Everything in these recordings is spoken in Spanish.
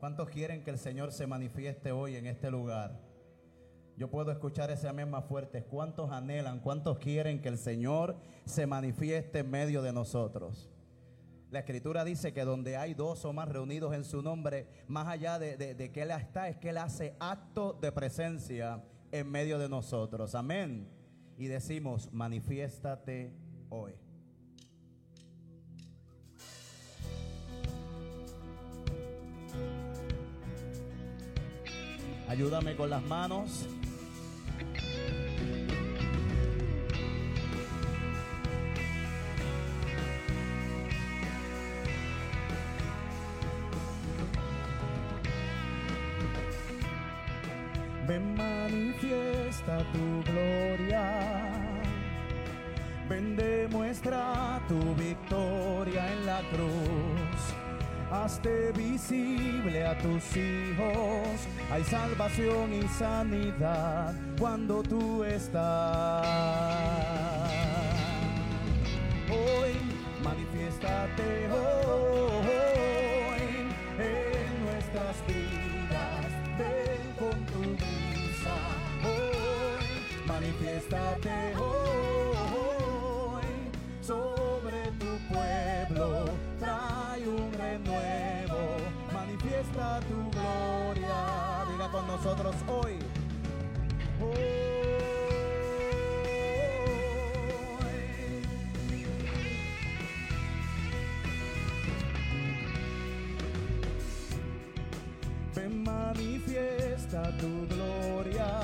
¿Cuántos quieren que el Señor se manifieste hoy en este lugar? Yo puedo escuchar ese amén más fuerte. ¿Cuántos anhelan, cuántos quieren que el Señor se manifieste en medio de nosotros? La Escritura dice que donde hay dos o más reunidos en su nombre, más allá de que Él está, es que Él hace acto de presencia en medio de nosotros. Amén. Y decimos, manifiéstate hoy. Ayúdame con las manos. Ven, manifiesta tu gloria. Ven, demuestra tu victoria en la cruz. Hazte visible a tus hijos. Hay salvación y sanidad cuando tú estás. Hoy, manifiéstate hoy en nuestras vidas. Ven con tu brisa. Hoy, manifiéstate hoy sobre tu pueblo. Trae un renuevo. Manifiesta tu gloria. Diga con nosotros hoy. Ven, manifiesta tu gloria.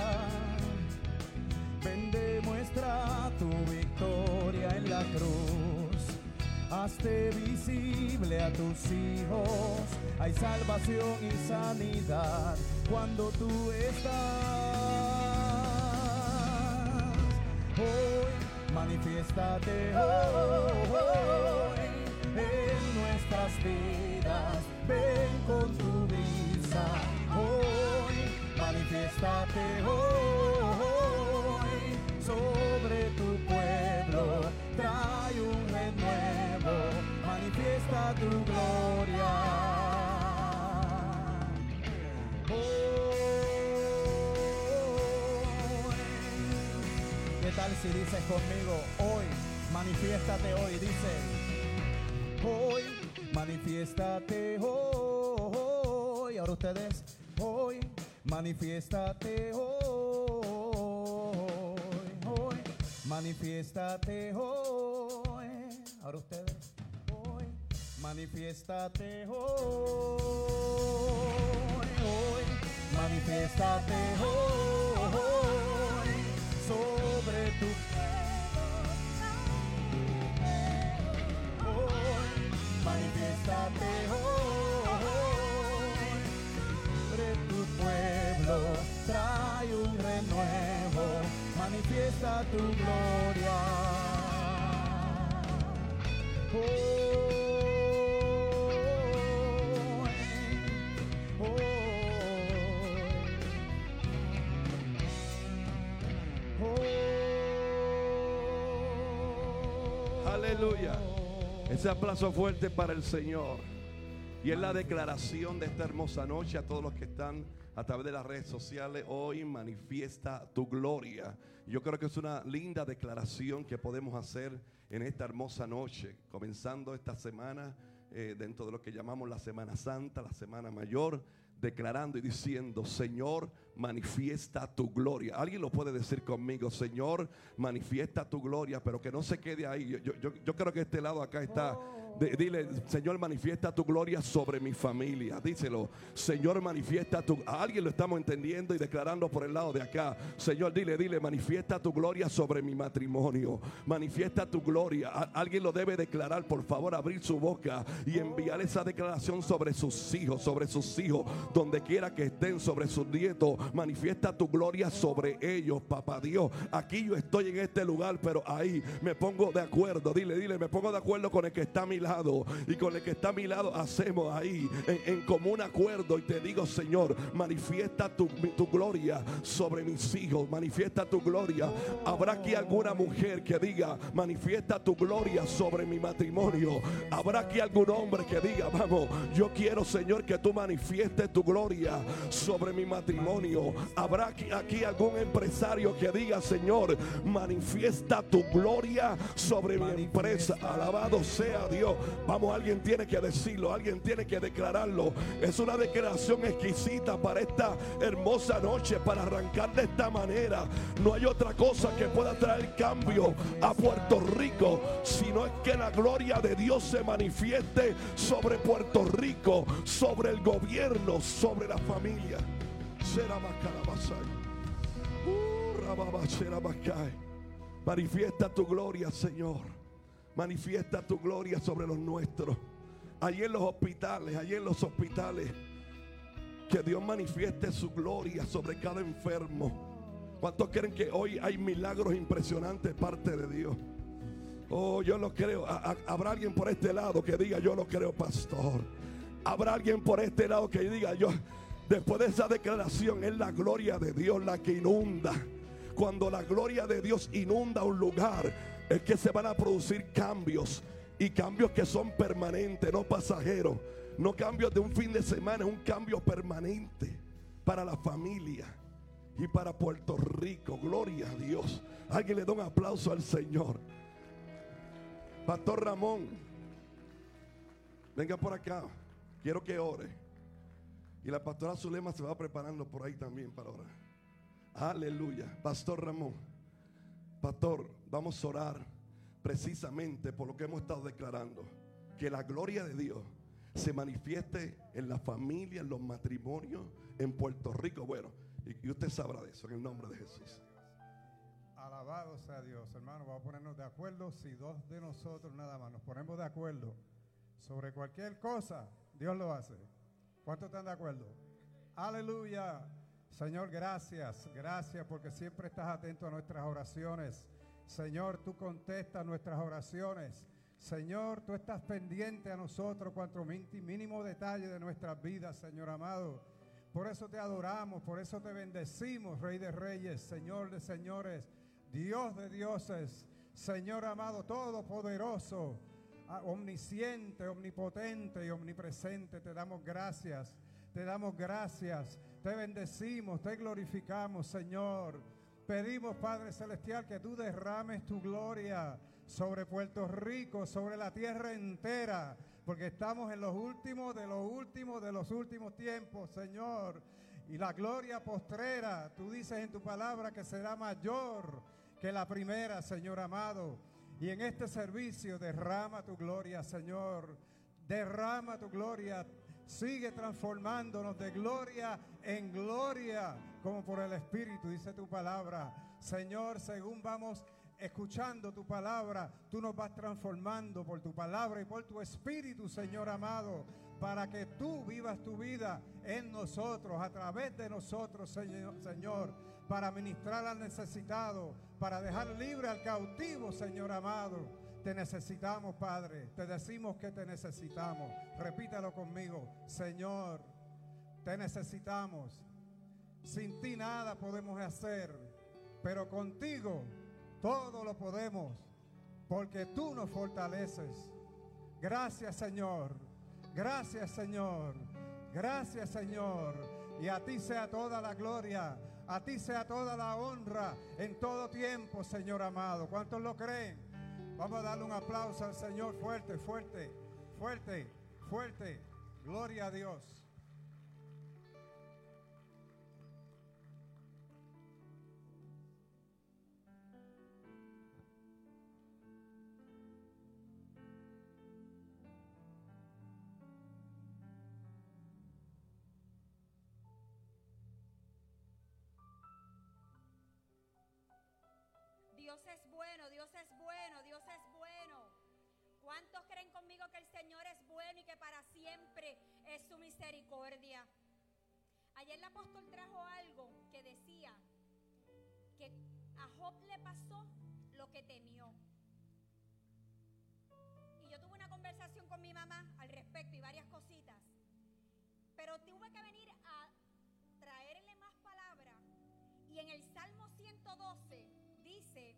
Ven, demuestra tu victoria en la cruz. Hazte visible a tus hijos. Hay salvación y sanidad cuando tú estás. Hoy, manifiéstate hoy en nuestras vidas. Ven con tu brisa. Hoy, manifiéstate hoy sobre tu pueblo. Trae un renuevo. Manifiesta tu gloria. ¿Qué tal si dices conmigo hoy? Manifiéstate hoy. Dice hoy, manifiéstate hoy. Ahora ustedes, hoy, manifiéstate hoy. Hoy, manifiéstate hoy. Ahora ustedes, hoy, manifiéstate hoy. Hoy, manifiéstate hoy sobre tu hoy, manifiéstate hoy sobre tu pueblo. Trae un renuevo. Manifiesta tu gloria. Aleluya. Ese aplauso fuerte para el Señor. Y es la declaración de esta hermosa noche a todos los que están a través de las redes sociales. Hoy manifiesta tu gloria. Yo creo que es una linda declaración que podemos hacer en esta hermosa noche, comenzando esta semana dentro de lo que llamamos la Semana Santa, la Semana Mayor, declarando y diciendo: Señor, manifiesta tu gloria. Alguien lo puede decir conmigo: Señor, manifiesta tu gloria. Pero que no se quede ahí. Yo creo que este lado acá está. Dile: Señor, manifiesta tu gloria sobre mi familia. Díselo: Señor, manifiesta tu. A alguien lo estamos entendiendo y declarando por el lado de acá. Señor, dile: manifiesta tu gloria sobre mi matrimonio. Manifiesta tu gloria. Alguien lo debe declarar. Por favor, abrir su boca y enviar esa declaración sobre sus hijos, donde quiera que estén, sobre sus nietos. Manifiesta tu gloria sobre ellos, papá Dios. Aquí yo estoy en este lugar, pero ahí me pongo de acuerdo. Dile, me pongo de acuerdo con el que está a mi lado. Y con el que está a mi lado hacemos ahí en común acuerdo. Y te digo, Señor, manifiesta tu gloria sobre mis hijos. Manifiesta tu gloria. Habrá aquí alguna mujer que diga, manifiesta tu gloria sobre mi matrimonio. Habrá aquí algún hombre que diga, vamos, yo quiero, Señor, que tú manifiestes tu gloria sobre mi matrimonio. Habrá aquí algún empresario que diga, Señor, manifiesta tu gloria sobre mi empresa. Alabado sea Dios. Vamos, alguien tiene que decirlo, alguien tiene que declararlo. Es una declaración exquisita para esta hermosa noche, para arrancar de esta manera. No hay otra cosa que pueda traer cambio a Puerto Rico, sino es que la gloria de Dios se manifieste sobre Puerto Rico, sobre el gobierno, sobre la familia. Manifiesta tu gloria, Señor. Manifiesta tu gloria sobre los nuestros. Allí en los hospitales, que Dios manifieste su gloria sobre cada enfermo. ¿Cuántos creen que hoy hay milagros impresionantes de parte de Dios? Oh, yo lo creo. Habrá alguien por este lado que diga, yo lo creo, pastor. Habrá alguien por este lado que diga, yo. Después de esa declaración, es la gloria de Dios la que inunda. Cuando la gloria de Dios inunda un lugar, es que se van a producir cambios. Y cambios que son permanentes, no pasajeros. No cambios de un fin de semana, es un cambio permanente para la familia y para Puerto Rico. Gloria a Dios. Alguien le da un aplauso al Señor. Pastor Ramón, venga por acá. Quiero que ore. Y la pastora Zulema se va preparando por ahí también para orar. Aleluya. Pastor Ramón, pastor, vamos a orar precisamente por lo que hemos estado declarando. Que la gloria de Dios se manifieste en la familia, en los matrimonios, en Puerto Rico. Bueno, y usted sabrá de eso en el nombre de Jesús. Alabado sea Dios, hermano. Vamos a ponernos de acuerdo. Si dos de nosotros nada más nos ponemos de acuerdo sobre cualquier cosa, Dios lo hace. ¿Cuántos están de acuerdo? Aleluya. Señor, gracias. Gracias porque siempre estás atento a nuestras oraciones. Señor, tú contestas nuestras oraciones. Señor, tú estás pendiente a nosotros cuanto mínimo detalle de nuestras vidas, Señor amado. Por eso te adoramos, por eso te bendecimos, Rey de Reyes, Señor de Señores, Dios de dioses, Señor amado, todopoderoso, omnisciente, omnipotente y omnipresente. Te damos gracias, te bendecimos, te glorificamos, Señor. Pedimos, Padre Celestial, que tú derrames tu gloria sobre Puerto Rico, sobre la tierra entera, porque estamos en los últimos de los últimos tiempos, Señor. Y la gloria postrera, tú dices en tu palabra que será mayor que la primera, Señor amado. Y en este servicio derrama tu gloria, Señor. Derrama tu gloria. Sigue transformándonos de gloria en gloria, como por el Espíritu, dice tu palabra. Señor, según vamos escuchando tu palabra, tú nos vas transformando por tu palabra y por tu Espíritu, Señor amado, para que tú vivas tu vida en nosotros, a través de nosotros, Señor, para ministrar al necesitado, para dejar libre al cautivo, Señor amado. Te necesitamos, Padre. Te decimos que te necesitamos. Repítalo conmigo. Señor, te necesitamos. Sin ti nada podemos hacer, pero contigo todo lo podemos, porque tú nos fortaleces. Gracias, Señor. Gracias, Señor. Gracias, Señor. Y a ti sea toda la gloria, a ti sea toda la honra en todo tiempo, Señor amado. ¿Cuántos lo creen? Vamos a darle un aplauso al Señor fuerte, fuerte, fuerte, fuerte. Gloria a Dios. Dios es bueno, Dios es bueno, Dios es bueno. ¿Cuántos creen conmigo que el Señor es bueno y que para siempre es su misericordia? Ayer el apóstol trajo algo que decía que a Job le pasó lo que temió. Y yo tuve una conversación con mi mamá al respecto y varias cositas. Pero tuve que venir a traerle más palabras. Y en el Salmo 112 dice,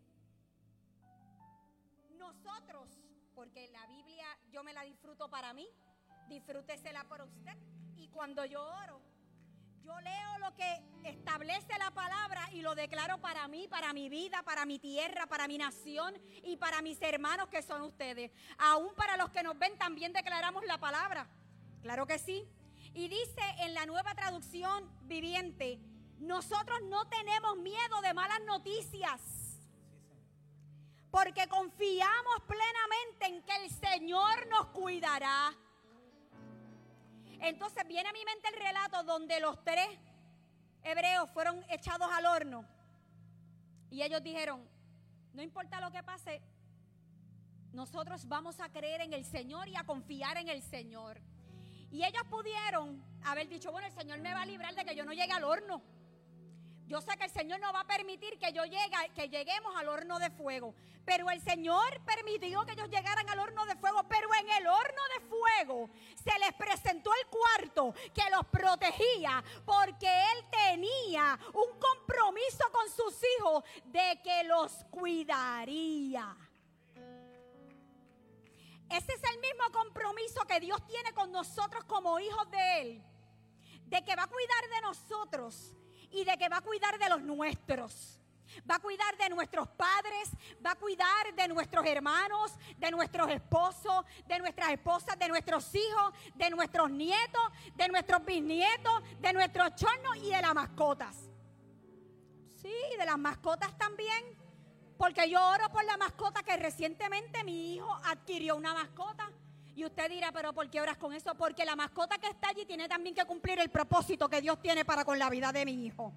nosotros, porque la Biblia yo me la disfruto para mí, disfrútesela por usted. Y cuando yo oro, yo leo lo que establece la palabra y lo declaro para mí, para mi vida, para mi tierra, para mi nación y para mis hermanos que son ustedes. Aún para los que nos ven también declaramos la palabra. Claro que sí. Y dice en la Nueva Traducción Viviente, nosotros no tenemos miedo de malas noticias, porque confiamos plenamente en que el Señor nos cuidará. Entonces viene a mi mente el relato donde los 3 hebreos fueron echados al horno. Y ellos dijeron, no importa lo que pase, nosotros vamos a creer en el Señor y a confiar en el Señor. Y ellos pudieron haber dicho, bueno, el Señor me va a librar de que yo no llegue al horno. Yo sé que el Señor no va a permitir que lleguemos al horno de fuego. Pero el Señor permitió que ellos llegaran al horno de fuego. Pero en el horno de fuego se les presentó el cuarto que los protegía, porque Él tenía un compromiso con sus hijos de que los cuidaría. Ese es el mismo compromiso que Dios tiene con nosotros como hijos de Él, de que va a cuidar de nosotros y de que va a cuidar de los nuestros. Va a cuidar de nuestros padres, va a cuidar de nuestros hermanos, de nuestros esposos, de nuestras esposas, de nuestros hijos, de nuestros nietos, de nuestros bisnietos, de nuestros chornos y de las mascotas. Sí, de las mascotas también, porque yo oro por la mascota que recientemente mi hijo adquirió una mascota. Y usted dirá, pero ¿por qué oras con eso? Porque la mascota que está allí tiene también que cumplir el propósito que Dios tiene para con la vida de mi hijo.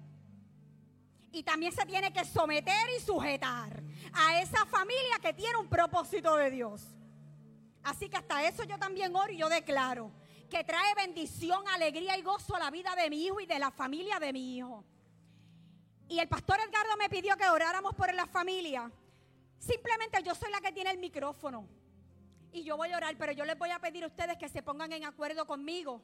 Y también se tiene que someter y sujetar a esa familia que tiene un propósito de Dios. Así que hasta eso yo también oro y yo declaro que trae bendición, alegría y gozo a la vida de mi hijo y de la familia de mi hijo. Y el pastor Edgardo me pidió que oráramos por la familia. Simplemente yo soy la que tiene el micrófono. Y yo voy a orar, pero yo les voy a pedir a ustedes que se pongan en acuerdo conmigo.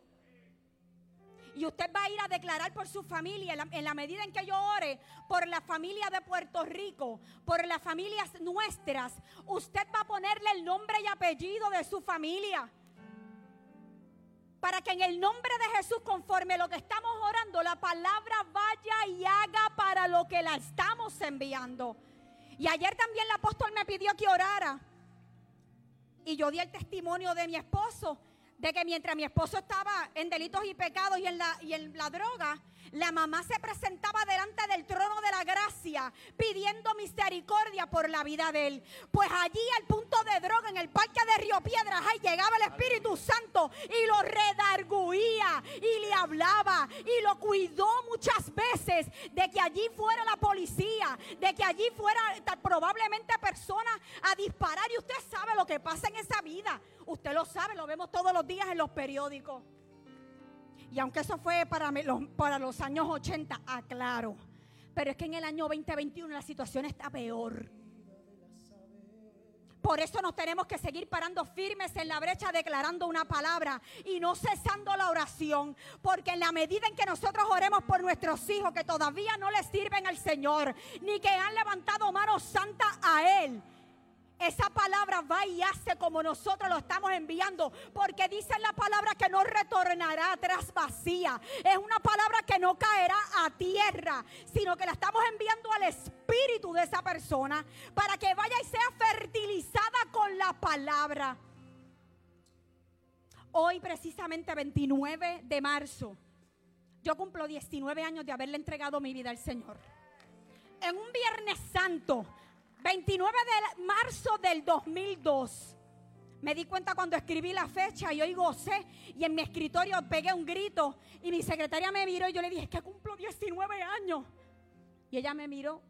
Y usted va a ir a declarar por su familia en la medida en que yo ore por la familia de Puerto Rico, por las familias nuestras. Usted va a ponerle el nombre y apellido de su familia, para que en el nombre de Jesús, conforme lo que estamos orando, la palabra vaya y haga para lo que la estamos enviando. Y ayer también el apóstol me pidió que orara. Y yo di el testimonio de mi esposo, de que mientras mi esposo estaba en delitos y pecados y en la droga, la mamá se presentaba delante del trono de la gracia pidiendo misericordia por la vida de él. Pues allí al punto de droga, en el parque de Río Piedras, ahí llegaba el Espíritu Santo y lo redarguía y le hablaba y lo cuidó muchas veces de que allí fuera la policía, de que allí fuera probablemente personas a disparar. Y usted sabe lo que pasa en esa vida. Usted lo sabe, lo vemos todos los días en los periódicos. Y aunque eso fue para los años 80, aclaro. Pero es que en el año 2021 la situación está peor. Por eso nos tenemos que seguir parando firmes en la brecha, declarando una palabra y no cesando la oración. Porque en la medida en que nosotros oremos por nuestros hijos que todavía no les sirven al Señor, ni que han levantado manos santas a Él, esa palabra va y hace como nosotros lo estamos enviando, porque dice la palabra que no retornará atrás vacía. Es una palabra que no caerá a tierra, sino que la estamos enviando al espíritu de esa persona para que vaya y sea fertilizada con la palabra. Hoy, precisamente 29 de marzo, yo cumplo 19 años de haberle entregado mi vida al Señor. En un Viernes Santo, 29 de marzo del 2002, me di cuenta cuando escribí la fecha y hoy gocé, y en mi escritorio pegué un grito y mi secretaria me miró y yo le dije, es que cumplo 19 años. Y ella me miró.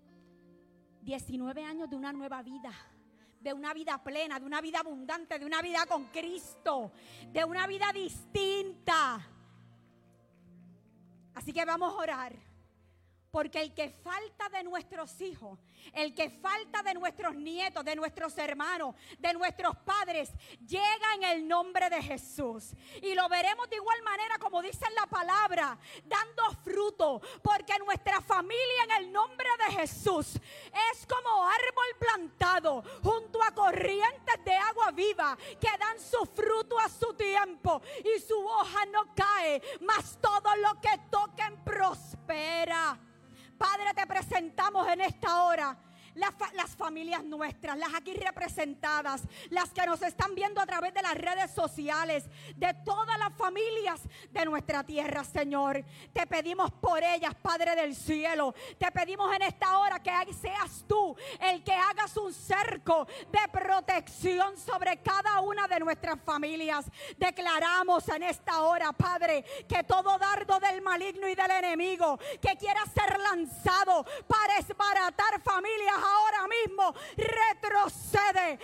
19 años de una nueva vida, de una vida plena, de una vida abundante, de una vida con Cristo, de una vida distinta. Así que vamos a orar. Porque el que falta de nuestros hijos, el que falta de nuestros nietos, de nuestros hermanos, de nuestros padres, llega en el nombre de Jesús. Y lo veremos de igual manera como dice en la palabra, dando fruto. Porque nuestra familia en el nombre de Jesús es como árbol plantado junto a corrientes de agua viva que dan su fruto a su tiempo y su hoja no cae, mas todo lo que toquen prospera. Padre, te presentamos en esta hora las familias nuestras, las aquí representadas, las que nos están viendo a través de las redes sociales, de todas las familias de nuestra tierra, Señor. Te pedimos por ellas, Padre del cielo. Te pedimos en esta hora que seas tú el que hagas un cerco de protección sobre cada una de nuestras familias. Declaramos en esta hora, Padre, que todo dardo del maligno y del enemigo que quiera ser lanzado para desbaratar familias ahora mismo, retrocede,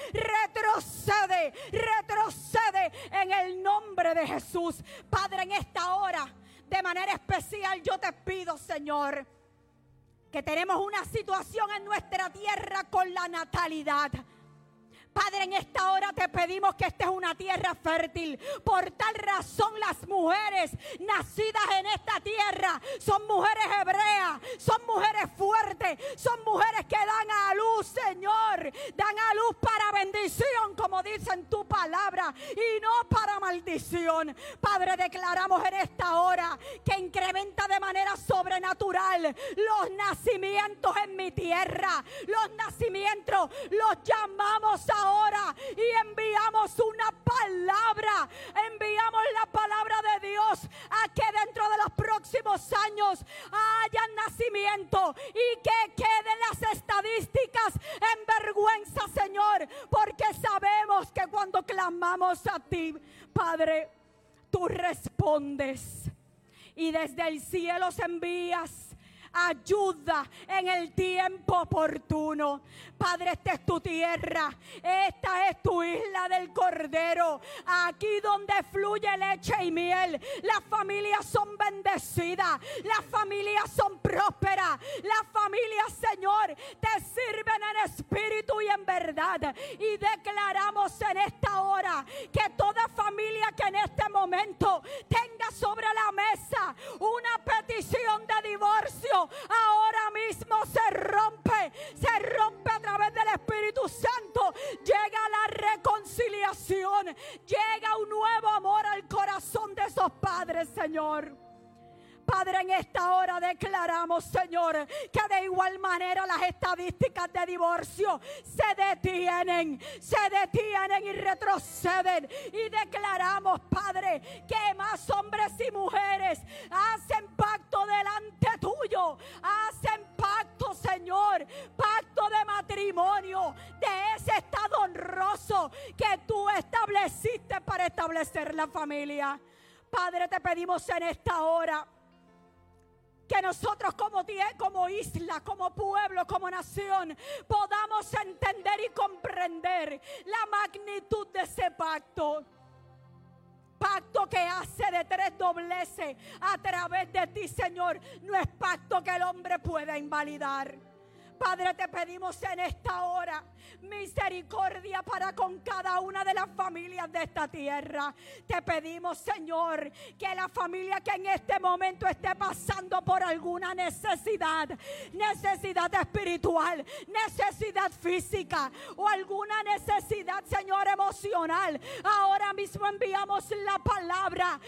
retrocede, retrocede en el nombre de Jesús. Padre, en esta hora, de manera especial, yo te pido, Señor, que tenemos una situación en nuestra tierra con la natalidad. Padre, en esta hora te pedimos que esta es una tierra fértil. Por tal razón las mujeres nacidas en esta tierra son mujeres hebreas, son mujeres fuertes, son mujeres que dan a luz, Señor. Dan a luz para bendición, como dice en tu palabra, y no para maldición. Padre, declaramos en esta hora que incrementa de manera sobrenatural los nacimientos en mi tierra. Los nacimientos los llamamos ahora y enviamos una palabra, enviamos la palabra de Dios a que dentro de los próximos años haya nacimiento y que queden las estadísticas en vergüenza, Señor, porque sabemos que cuando clamamos a ti, Padre, tú respondes y desde el cielo se envías ayuda en el tiempo oportuno. Padre, esta es tu tierra, esta es tu isla del Cordero, aquí donde fluye leche y miel. Las familias son bendecidas, las familias son prósperas, las familias, Señor, te sirven en espíritu y en verdad. Y declaramos en esta hora que toda familia que en este momento tenga sobre la mesa una petición de divorcio, ahora mismo se rompe a través del Espíritu Santo. Llega la reconciliación, llega un nuevo amor al corazón de esos padres, Señor. Padre, en esta hora declaramos, Señor, que de igual manera las estadísticas de divorcio se detienen y retroceden. Y declaramos, Padre, que más hombres y mujeres hacen pacto delante tuyo, hacen pacto, Señor, pacto de matrimonio, de ese estado honroso que tú estableciste para establecer la familia. Padre, te pedimos en esta hora que nosotros como isla, como pueblo, como nación, podamos entender y comprender la magnitud de ese pacto. Pacto que hace de tres dobleces a través de ti, Señor. No es pacto que el hombre pueda invalidar. Padre, te pedimos en esta hora misericordia para con cada una de las familias de esta tierra. Te pedimos, Señor, que la familia que en este momento esté pasando por alguna necesidad espiritual, necesidad física o alguna necesidad, Señor, emocional, ahora mismo enviamos la palabra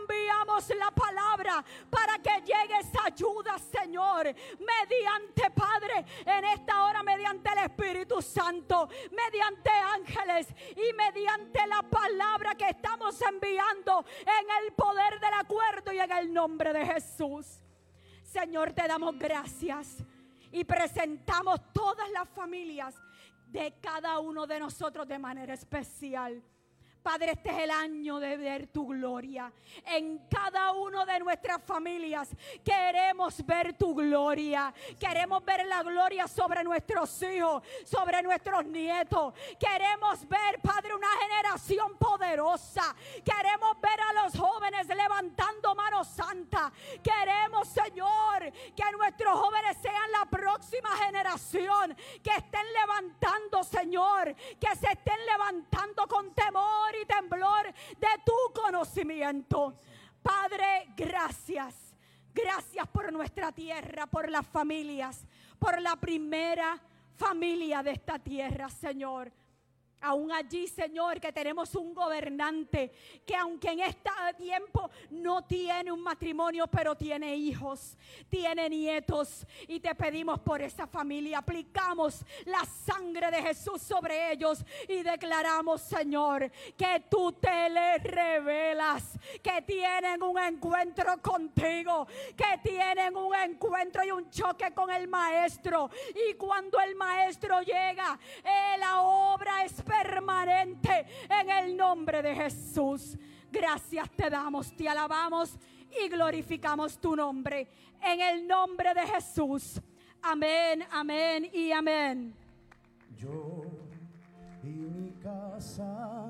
para que llegue esa ayuda, Señor, mediante, Padre, en esta hora, mediante el Espíritu Santo, mediante ángeles y mediante la palabra que estamos enviando en el poder del acuerdo y en el nombre de Jesús. Señor, te damos gracias y presentamos todas las familias de cada uno de nosotros de manera especial. Padre, este es el año de ver tu gloria en cada uno de nuestras familias. Queremos ver tu gloria. Queremos ver la gloria sobre nuestros hijos, sobre nuestros nietos. Queremos ver, Padre, una generación poderosa. Queremos ver a los jóvenes levantando mano santa. Queremos, Señor, que nuestros jóvenes sean la próxima generación, que estén levantando, Señor, que se estén levantando con temor y temblor de tu conocimiento. Padre, gracias. Gracias por nuestra tierra, por las familias, por la primera familia de esta tierra, Señor. Aún allí, Señor, que tenemos un gobernante que aunque en este tiempo no tiene un matrimonio, pero tiene hijos, tiene nietos, y te pedimos por esa familia. Aplicamos la sangre de Jesús sobre ellos y declaramos, Señor, que tú te les revelas, que tienen un encuentro contigo, que tienen un encuentro y un choque con el Maestro, y cuando el Maestro llega, la obra es permanente en el nombre de Jesús. Gracias te damos, te alabamos y glorificamos tu nombre en el nombre de Jesús. Amén, amén y amén. Yo y mi casa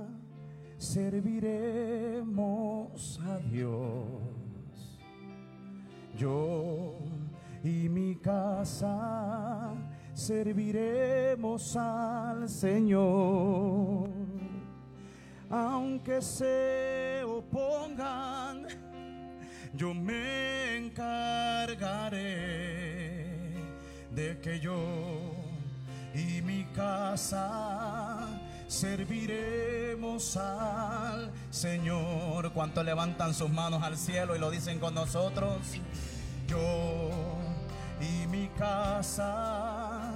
serviremos a Dios. Yo y mi casa serviremos al Señor. Aunque se opongan, yo me encargaré de que yo y mi casa serviremos al Señor. ¿Cuántos levantan sus manos al cielo y lo dicen con nosotros? Yo y mi casa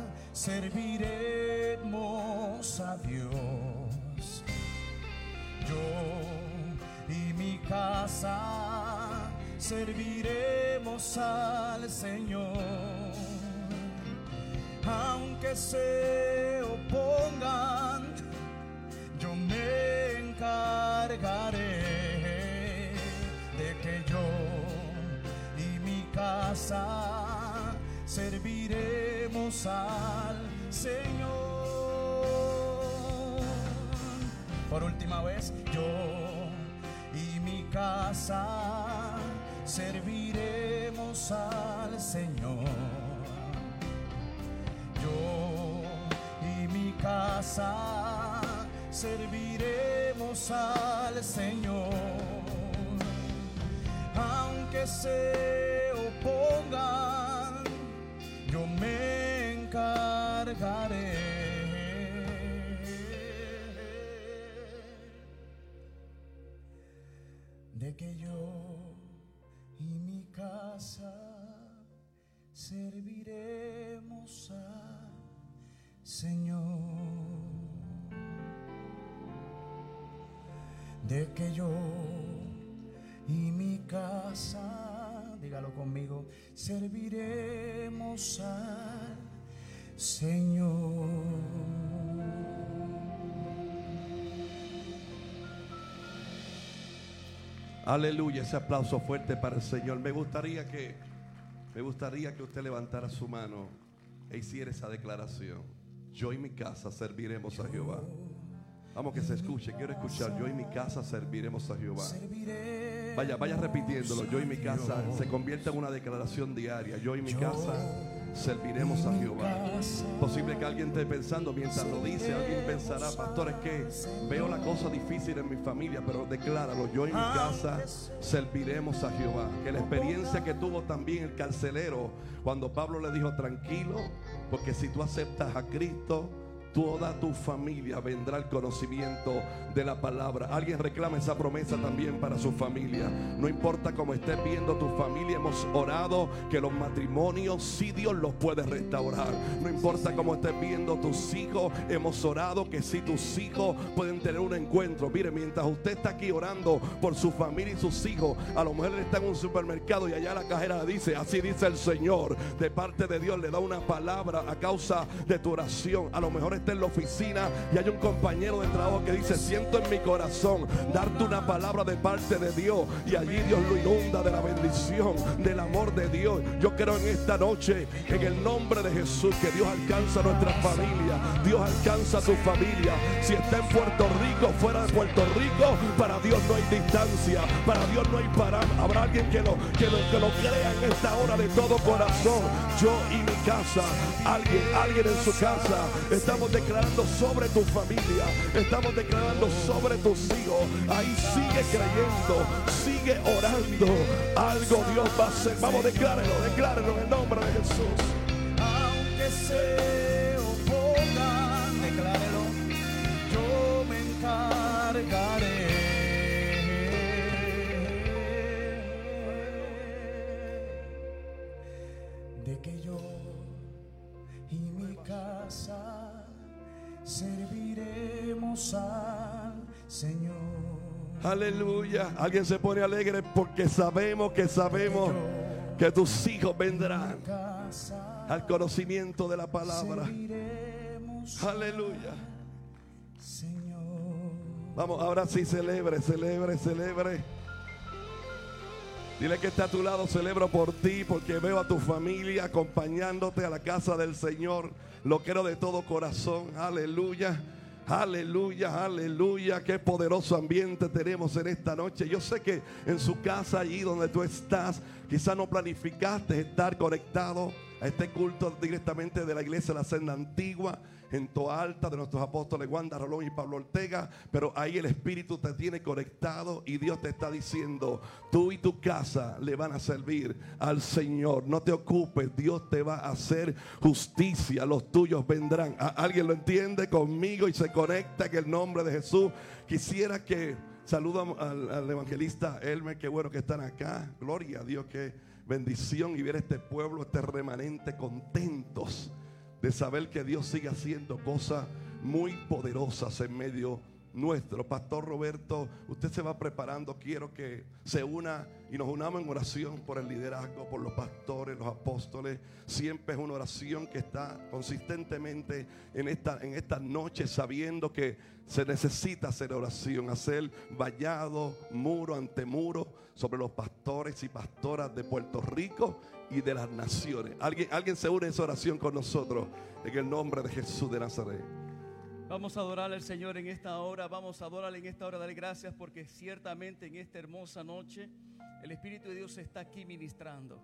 serviremos a Dios. Yo y mi casa serviremos al Señor. Aunque se opongan, yo me encargaré de que yo y mi casa serviremos al Señor. Por última vez, yo y mi casa serviremos al Señor. Yo y mi casa serviremos al Señor. Aunque se opongan, yo me encargaré de que yo y mi casa serviremos al Señor. De que yo y mi casa, dígalo conmigo, serviremos al Señor. Aleluya, ese aplauso fuerte para el Señor. Me gustaría que usted levantara su mano e hiciera esa declaración. Yo y mi casa serviremos a Jehová. Vamos, que se escuche, quiero escuchar. Yo y mi casa serviremos a Jehová. Vaya repitiéndolo. Yo y mi casa se convierte en una declaración diaria. Yo y mi casa serviremos a Jehová. Posible que alguien esté pensando mientras lo dice. Alguien pensará, pastor, es que veo la cosa difícil en mi familia, pero decláralo. Yo y mi casa serviremos a Jehová. Que la experiencia que tuvo también el carcelero cuando Pablo le dijo, tranquilo, porque si tú aceptas a Cristo, toda tu familia vendrá al conocimiento de la palabra. Alguien reclama esa promesa también para su familia. No importa cómo estés viendo tu familia, hemos orado que los matrimonios, sí, Dios los puede restaurar. No importa cómo estés viendo tus hijos, hemos orado que sí, tus hijos pueden tener un encuentro. Mire, mientras usted está aquí orando por su familia y sus hijos, a lo mejor él está en un supermercado y allá la cajera dice, así dice el Señor. De parte de Dios le da una palabra a causa de tu oración. A lo mejor está está en la oficina y hay un compañero de trabajo que dice: siento en mi corazón darte una palabra de parte de Dios, y allí Dios lo inunda de la bendición, del amor de Dios. Yo creo en esta noche, en el nombre de Jesús, que Dios alcanza a nuestra familia, Dios alcanza a tu familia. Si está en Puerto Rico, fuera de Puerto Rico, para Dios no hay distancia, para Dios no hay parar. Habrá alguien que lo crea en esta hora de todo corazón. Yo y mi casa, alguien en su casa, estamos declarando sobre tu familia, estamos declarando sobre tus hijos. Ahí sigue creyendo, sigue orando. Algo Dios va a hacer. Vamos, declárelo en el nombre de Jesús. Aunque se opongan, declárelo, yo me encargaré de que yo y mi casa serviremos al Señor. Aleluya. Alguien se pone alegre porque sabemos que tus hijos vendrán al conocimiento de la palabra. Aleluya. Vamos, ahora sí, celebre. Dile que está a tu lado: celebro por ti porque veo a tu familia acompañándote a la casa del Señor. Lo quiero de todo corazón. Aleluya. Aleluya, aleluya. Qué poderoso ambiente tenemos en esta noche. Yo sé que en su casa, allí donde tú estás, quizás no planificaste estar conectado a este culto directamente de la iglesia de la Senda Antigua, en Toa Alta, de nuestros apóstoles Wanda Rolón y Pablo Ortega, pero ahí el Espíritu te tiene conectado y Dios te está diciendo: tú y tu casa le van a servir al Señor. No te ocupes, Dios te va a hacer justicia, los tuyos vendrán. ¿Alguien lo entiende conmigo y se conecta en el nombre de Jesús? Quisiera que saludamos al evangelista Elmer. Qué bueno que están acá. Gloria a Dios, qué bendición y ver este pueblo, este remanente contentos de saber que Dios sigue haciendo cosas muy poderosas en medio nuestro. Pastor Roberto, usted se va preparando. Quiero que se una y nos unamos en oración por el liderazgo, por los pastores, los apóstoles. Siempre es una oración que está consistentemente en esta noche, sabiendo que se necesita hacer oración, hacer vallado, muro ante muro sobre los pastores y pastoras de Puerto Rico y de las naciones. Alguien se une a esa oración con nosotros en el nombre de Jesús de Nazaret. Vamos a adorar al Señor en esta hora. Vamos a adorarle en esta hora. Darle gracias porque ciertamente en esta hermosa noche el Espíritu de Dios está aquí ministrando.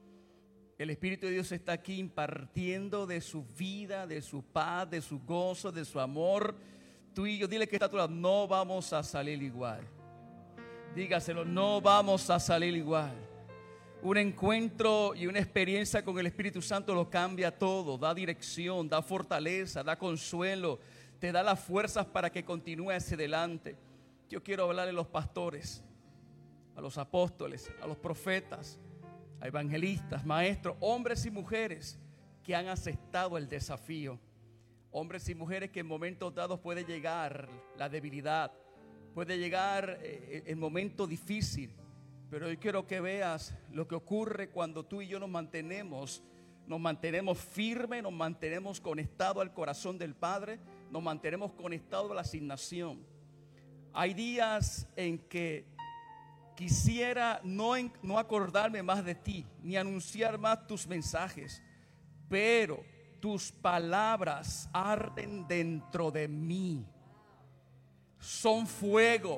El Espíritu de Dios está aquí impartiendo de su vida, de su paz, de su gozo, de su amor. Tú y yo, dile que está a tu lado: no vamos a salir igual. Dígaselo: no vamos a salir igual. Un encuentro y una experiencia con el Espíritu Santo lo cambia todo. Da dirección, da fortaleza, da consuelo, te da las fuerzas para que continúe hacia adelante. Yo quiero hablarle a los pastores, a los apóstoles, a los profetas, a evangelistas, maestros, hombres y mujeres que han aceptado el desafío. Hombres y mujeres que en momentos dados puede llegar la debilidad, puede llegar el momento difícil. Pero yo quiero que veas lo que ocurre cuando tú y yo nos mantenemos firmes, nos mantenemos conectados al corazón del Padre, nos mantenemos conectados a la asignación. Hay días en que quisiera no acordarme más de ti, ni anunciar más tus mensajes, pero tus palabras arden dentro de mí, son fuego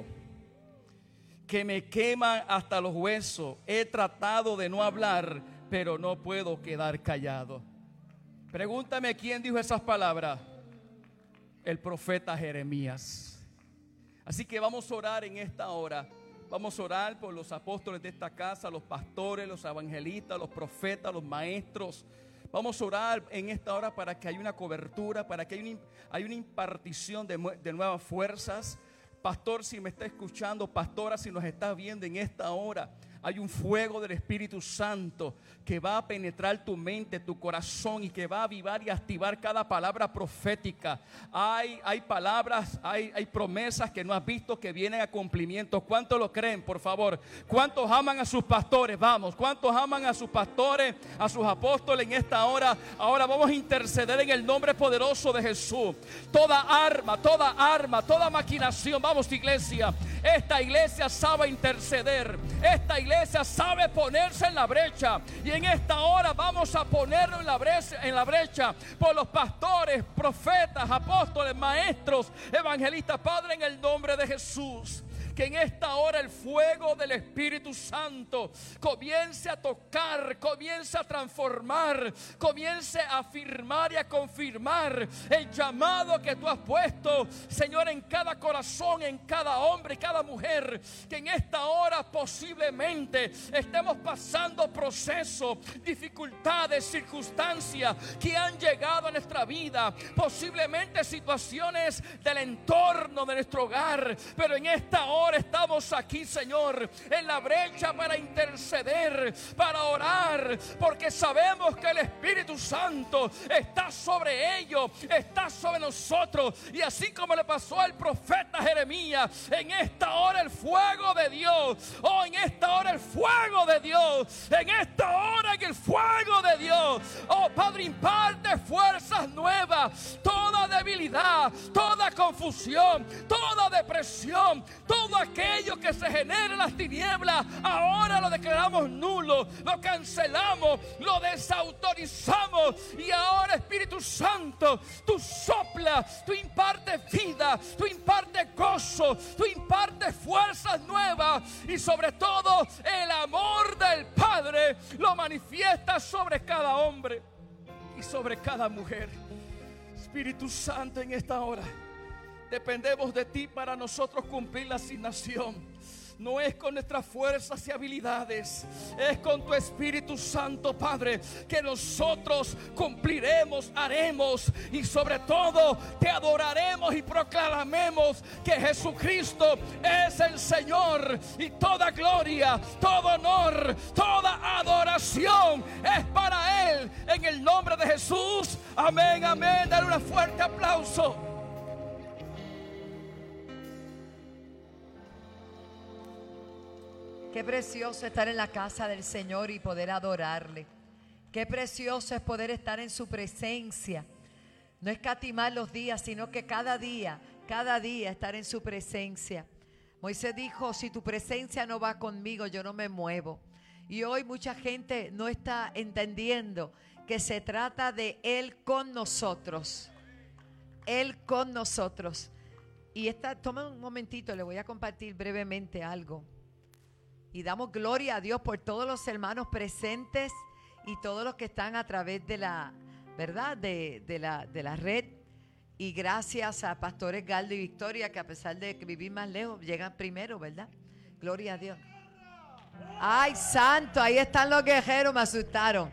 que me queman hasta los huesos. He tratado de no hablar, pero no puedo quedar callado. Pregúntame quién dijo esas palabras. El profeta Jeremías. Así que vamos a orar en esta hora. Vamos a orar por los apóstoles de esta casa, los pastores, los evangelistas, los profetas, los maestros. Vamos a orar en esta hora para que haya una cobertura, para que haya una impartición de nuevas fuerzas. Pastor, si me está escuchando, pastora, si nos está viendo en esta hora, Hay un fuego del Espíritu Santo que va a penetrar tu mente, tu corazón, y que va a avivar y activar cada palabra profética. Hay palabras, hay promesas que no has visto que vienen a cumplimiento. ¿Cuántos lo creen, por favor? ¿Cuántos aman a sus pastores? Vamos, ¿cuántos aman a sus pastores, a sus apóstoles en esta hora? Ahora vamos a interceder en el nombre poderoso de Jesús. Toda arma, toda maquinación. Vamos, iglesia. Esta iglesia sabe interceder. Esta iglesia sabe ponerse en la brecha. Y en esta hora vamos a ponerlo en la brecha por los pastores, profetas, apóstoles, maestros, evangelistas. Padre, en el nombre de Jesús, que en esta hora el fuego del Espíritu Santo comience a tocar, comience a transformar, comience a afirmar y a confirmar el llamado que tú has puesto, Señor, en cada corazón, en cada hombre y cada mujer. Que en esta hora posiblemente estemos pasando procesos, dificultades, circunstancias que han llegado a nuestra vida, posiblemente situaciones del entorno de nuestro hogar, pero en esta hora estamos aquí, Señor, en la brecha para interceder, para orar, porque sabemos que el Espíritu Santo está sobre ellos, está sobre nosotros. Y así como le pasó al profeta Jeremías, en esta hora el fuego de Dios, en esta hora el fuego de Dios, en esta hora en el fuego de Dios, Padre, imparte fuerzas nuevas. Toda debilidad, toda confusión, toda depresión, todo aquello que se genera en las tinieblas, ahora lo declaramos nulo, lo cancelamos, lo desautorizamos. Y ahora, Espíritu Santo, tú soplas, tú impartes vida, tú impartes gozo, tú impartes fuerzas nuevas, y sobre todo el amor del Padre lo manifiesta sobre cada hombre y sobre cada mujer. Espíritu Santo, en esta hora dependemos de ti para nosotros cumplir la asignación. No es con nuestras fuerzas y habilidades, es con tu Espíritu Santo, Padre, que nosotros cumpliremos, haremos, y sobre todo te adoraremos y proclamaremos que Jesucristo es el Señor, y toda gloria, todo honor, toda adoración es para Él, en el nombre de Jesús. Amén, amén. Dale un fuerte aplauso. Qué precioso estar en la casa del Señor y poder adorarle. Qué precioso es poder estar en su presencia. No escatimar los días, sino que cada día estar en su presencia. Moisés dijo: si tu presencia no va conmigo, yo no me muevo. Y hoy mucha gente no está entendiendo que se trata de Él con nosotros. Él con nosotros. Y toma un momentito, le voy a compartir brevemente algo. Y damos gloria a Dios por todos los hermanos presentes y todos los que están a través de la, ¿verdad? De la red. Y gracias a Pastores Galdo y Victoria, que a pesar de vivir más lejos, llegan primero, ¿verdad? Gloria a Dios. ¡Ay, santo! Ahí están los guerreros, me asustaron.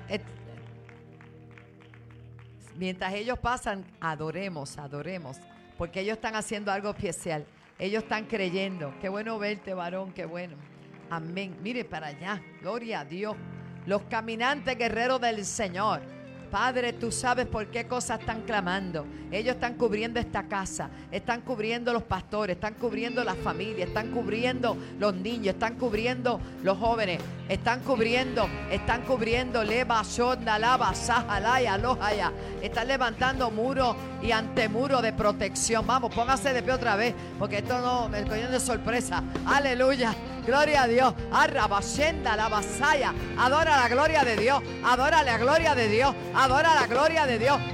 Mientras ellos pasan, adoremos, porque ellos están haciendo algo especial. Ellos están creyendo. Qué bueno verte, varón, qué bueno. Amén. Mire para allá. Gloria a Dios. Los caminantes guerreros del Señor. Padre, tú sabes por qué cosas están clamando. Ellos están cubriendo esta casa, están cubriendo los pastores, están cubriendo las familias, están cubriendo los niños, están cubriendo los jóvenes, están cubriendo, leva, shonda, lava, sajalaya, lojaya. Están levantando muros y antemuros de protección. Vamos, póngase de pie otra vez, porque esto no me cogió de sorpresa. Aleluya. Gloria a Dios. Arrabashenda, la vasalla. Adora la gloria de Dios. Adora la gloria de Dios. Adora la gloria de Dios.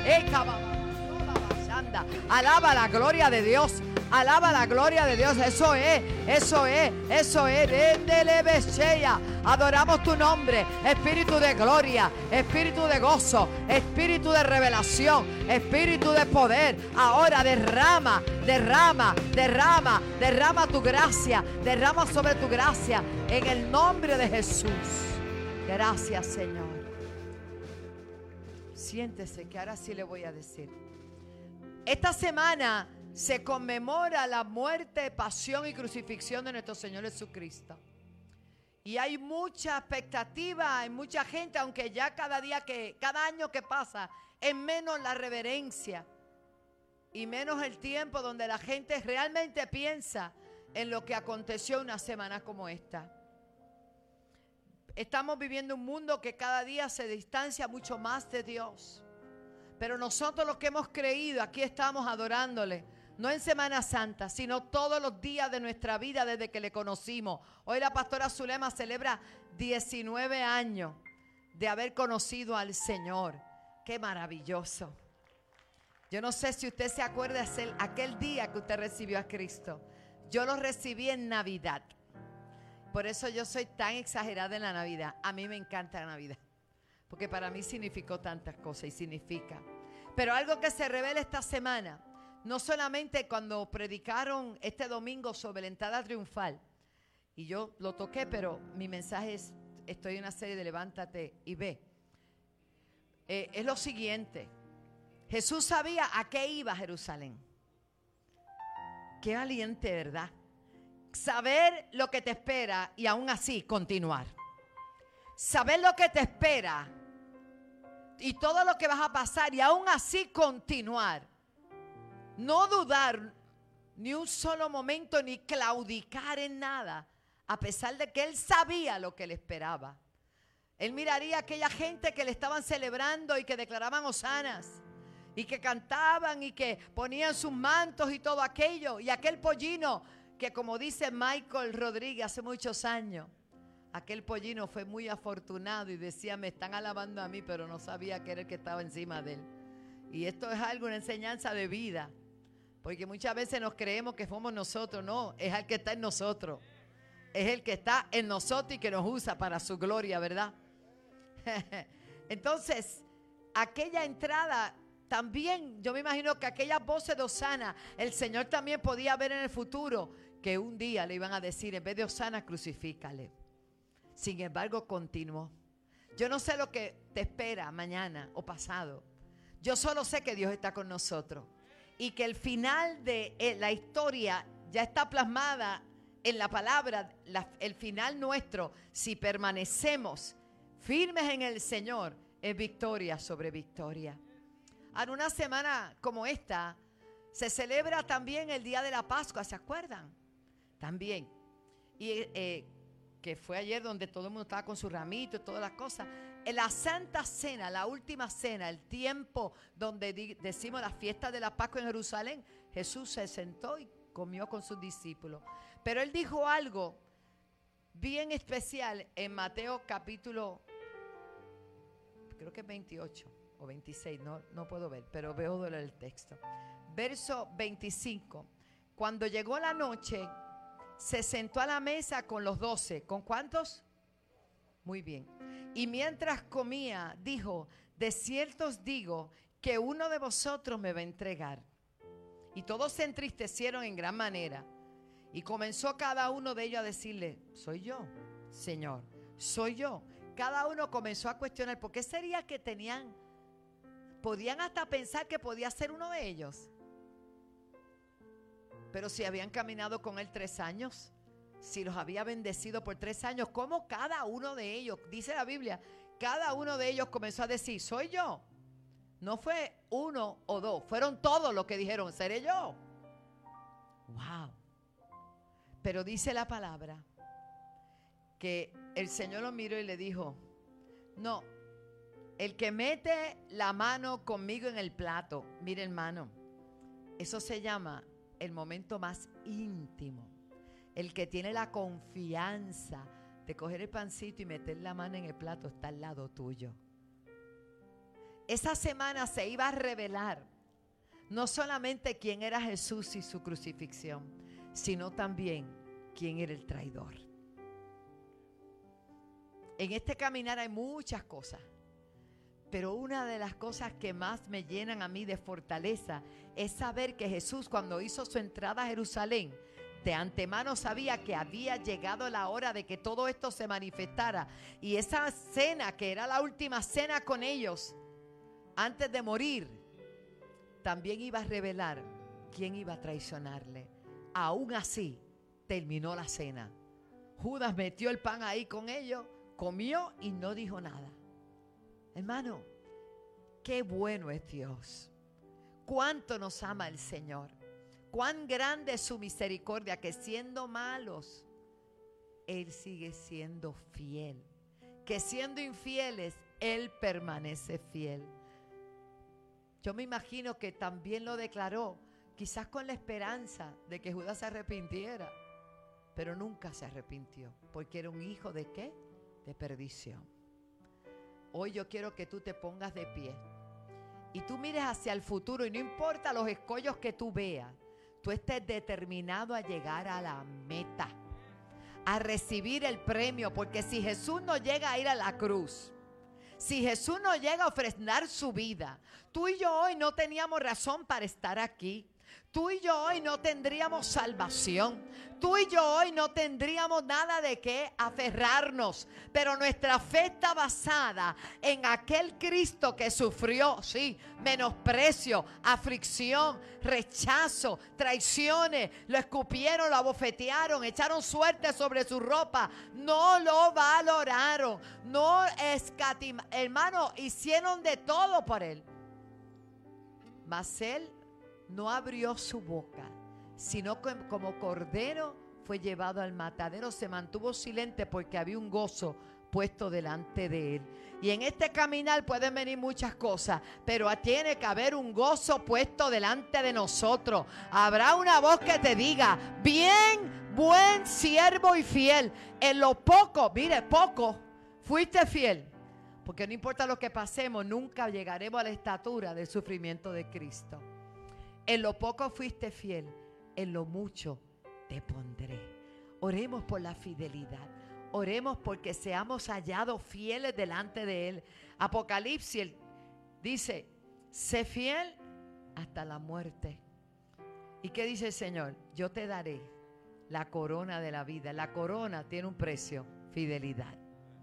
Alaba la gloria de Dios. Alaba la gloria de Dios. Eso es. Adoramos tu nombre. Espíritu de gloria, espíritu de gozo, espíritu de revelación, espíritu de poder. Ahora derrama tu gracia. Derrama sobre tu gracia en el nombre de Jesús. Gracias, Señor. Siéntese, que ahora sí le voy a decir. Esta semana se conmemora la muerte, pasión y crucifixión de nuestro Señor Jesucristo. Y hay mucha expectativa, hay mucha gente, aunque ya cada año que pasa, es menos la reverencia y menos el tiempo donde la gente realmente piensa en lo que aconteció una semana como esta. Estamos viviendo un mundo que cada día se distancia mucho más de Dios. Pero nosotros los que hemos creído, aquí estamos adorándole. No en Semana Santa, sino todos los días de nuestra vida desde que le conocimos. Hoy la pastora Zulema celebra 19 años de haber conocido al Señor. ¡Qué maravilloso! Yo no sé si usted se acuerda de aquel día que usted recibió a Cristo. Yo lo recibí en Navidad. Por eso yo soy tan exagerada en la Navidad. A mí me encanta la Navidad, porque para mí significó tantas cosas y significa. Pero algo que se revela esta semana, no solamente cuando predicaron este domingo sobre la entrada triunfal, y yo lo toqué, pero mi mensaje es, estoy en una serie de Levántate y Ve. Es lo siguiente: Jesús sabía a qué iba a Jerusalén. Qué valiente, ¿verdad? Saber lo que te espera y aún así continuar. Saber lo que te espera y todo lo que vas a pasar y aún así continuar. No dudar ni un solo momento ni claudicar en nada, a pesar de que él sabía lo que le esperaba. Él miraría a aquella gente que le estaban celebrando y que declaraban hosanas y que cantaban y que ponían sus mantos y todo aquello, y aquel pollino que, como dice Michael Rodríguez hace muchos años, aquel pollino fue muy afortunado y decía: me están alabando a mí, pero no sabía que era el que estaba encima de él. Y esto es algo, una enseñanza de vida, porque muchas veces nos creemos que somos nosotros. No, es el que está en nosotros. Es el que está en nosotros y que nos usa para su gloria, ¿verdad? Entonces, aquella entrada también, yo me imagino que aquellas voces de hosana, el Señor también podía ver en el futuro que un día le iban a decir: en vez de hosana, crucifícale. Sin embargo, continuó. Yo no sé lo que te espera mañana o pasado. Yo solo sé que Dios está con nosotros y que el final de la historia ya está plasmada en la palabra. El final nuestro, si permanecemos firmes en el Señor, es victoria sobre victoria. En una semana como esta se celebra también el día de la Pascua, ¿se acuerdan? También. Y que fue ayer donde todo el mundo estaba con su ramito y todas las cosas. En la Santa Cena, la última cena, el tiempo donde decimos la fiesta de la Pascua en Jerusalén, Jesús se sentó y comió con sus discípulos. Pero él dijo algo bien especial en Mateo capítulo, creo que 28 o 26, no puedo ver, pero veo el texto. Verso 25. Cuando llegó la noche, se sentó a la mesa con los 12. ¿Con cuántos? Muy bien. Y mientras comía, dijo: de cierto os digo que uno de vosotros me va a entregar. Y todos se entristecieron en gran manera. Y comenzó cada uno de ellos a decirle: soy yo, Señor, soy yo. Cada uno comenzó a cuestionar por qué sería que podían hasta pensar que podía ser uno de ellos. Pero si habían caminado con él 3 años, si los había bendecido por 3 años, ¿cómo cada uno de ellos, dice la Biblia, cada uno de ellos comenzó a decir: soy yo? No fue uno o dos, fueron todos los que dijeron: seré yo. Wow. Pero dice la palabra que el Señor lo miró y le dijo: no, el que mete la mano conmigo en el plato, mire, hermano, eso se llama el momento más íntimo. El que tiene la confianza de coger el pancito y meter la mano en el plato está al lado tuyo. Esa semana se iba a revelar no solamente quién era Jesús y su crucifixión, sino también quién era el traidor. En este caminar hay muchas cosas, pero una de las cosas que más me llenan a mí de fortaleza es saber que Jesús, cuando hizo su entrada a Jerusalén, de antemano sabía que había llegado la hora de que todo esto se manifestara. Y esa cena, que era la última cena con ellos antes de morir, también iba a revelar quién iba a traicionarle. Aún así, terminó la cena Judas metió el pan ahí con ellos, comió y no dijo nada. Hermano, qué bueno es Dios. Cuánto nos ama el Señor. Cuán grande es su misericordia, que siendo malos, Él sigue siendo fiel. Que siendo infieles, Él permanece fiel. Yo me imagino que también lo declaró, quizás con la esperanza de que Judas se arrepintiera, pero nunca se arrepintió, porque era un hijo ¿de qué? De perdición. Hoy yo quiero que tú te pongas de pie y tú mires hacia el futuro, y no importa los escollos que tú veas, tú estés determinado a llegar a la meta, a recibir el premio, porque si Jesús no llega a ir a la cruz, si Jesús no llega a ofrendar su vida, tú y yo hoy no teníamos razón para estar aquí. Tú y yo hoy no tendríamos salvación. Tú y yo hoy no tendríamos nada de qué aferrarnos. Pero nuestra fe está basada en aquel Cristo que sufrió, sí, menosprecio, aflicción, rechazo, traiciones. Lo escupieron, lo abofetearon, echaron suerte sobre su ropa. No lo valoraron, no escatimaron. Hermano, hicieron de todo por él. Mas él no abrió su boca, sino que como cordero fue llevado al matadero. Se mantuvo silente porque había un gozo puesto delante de él. Y en este caminar pueden venir muchas cosas, pero tiene que haber un gozo puesto delante de nosotros. Habrá una voz que te diga: bien, buen siervo y fiel. En lo poco, mire, poco, fuiste fiel. Porque no importa lo que pasemos, nunca llegaremos a la estatura del sufrimiento de Cristo. En lo poco fuiste fiel, en lo mucho te pondré. Oremos por la fidelidad. Oremos porque seamos hallados fieles delante de Él. Apocalipsis dice: sé fiel hasta la muerte. ¿Y qué dice el Señor? Yo te daré la corona de la vida. La corona tiene un precio: fidelidad.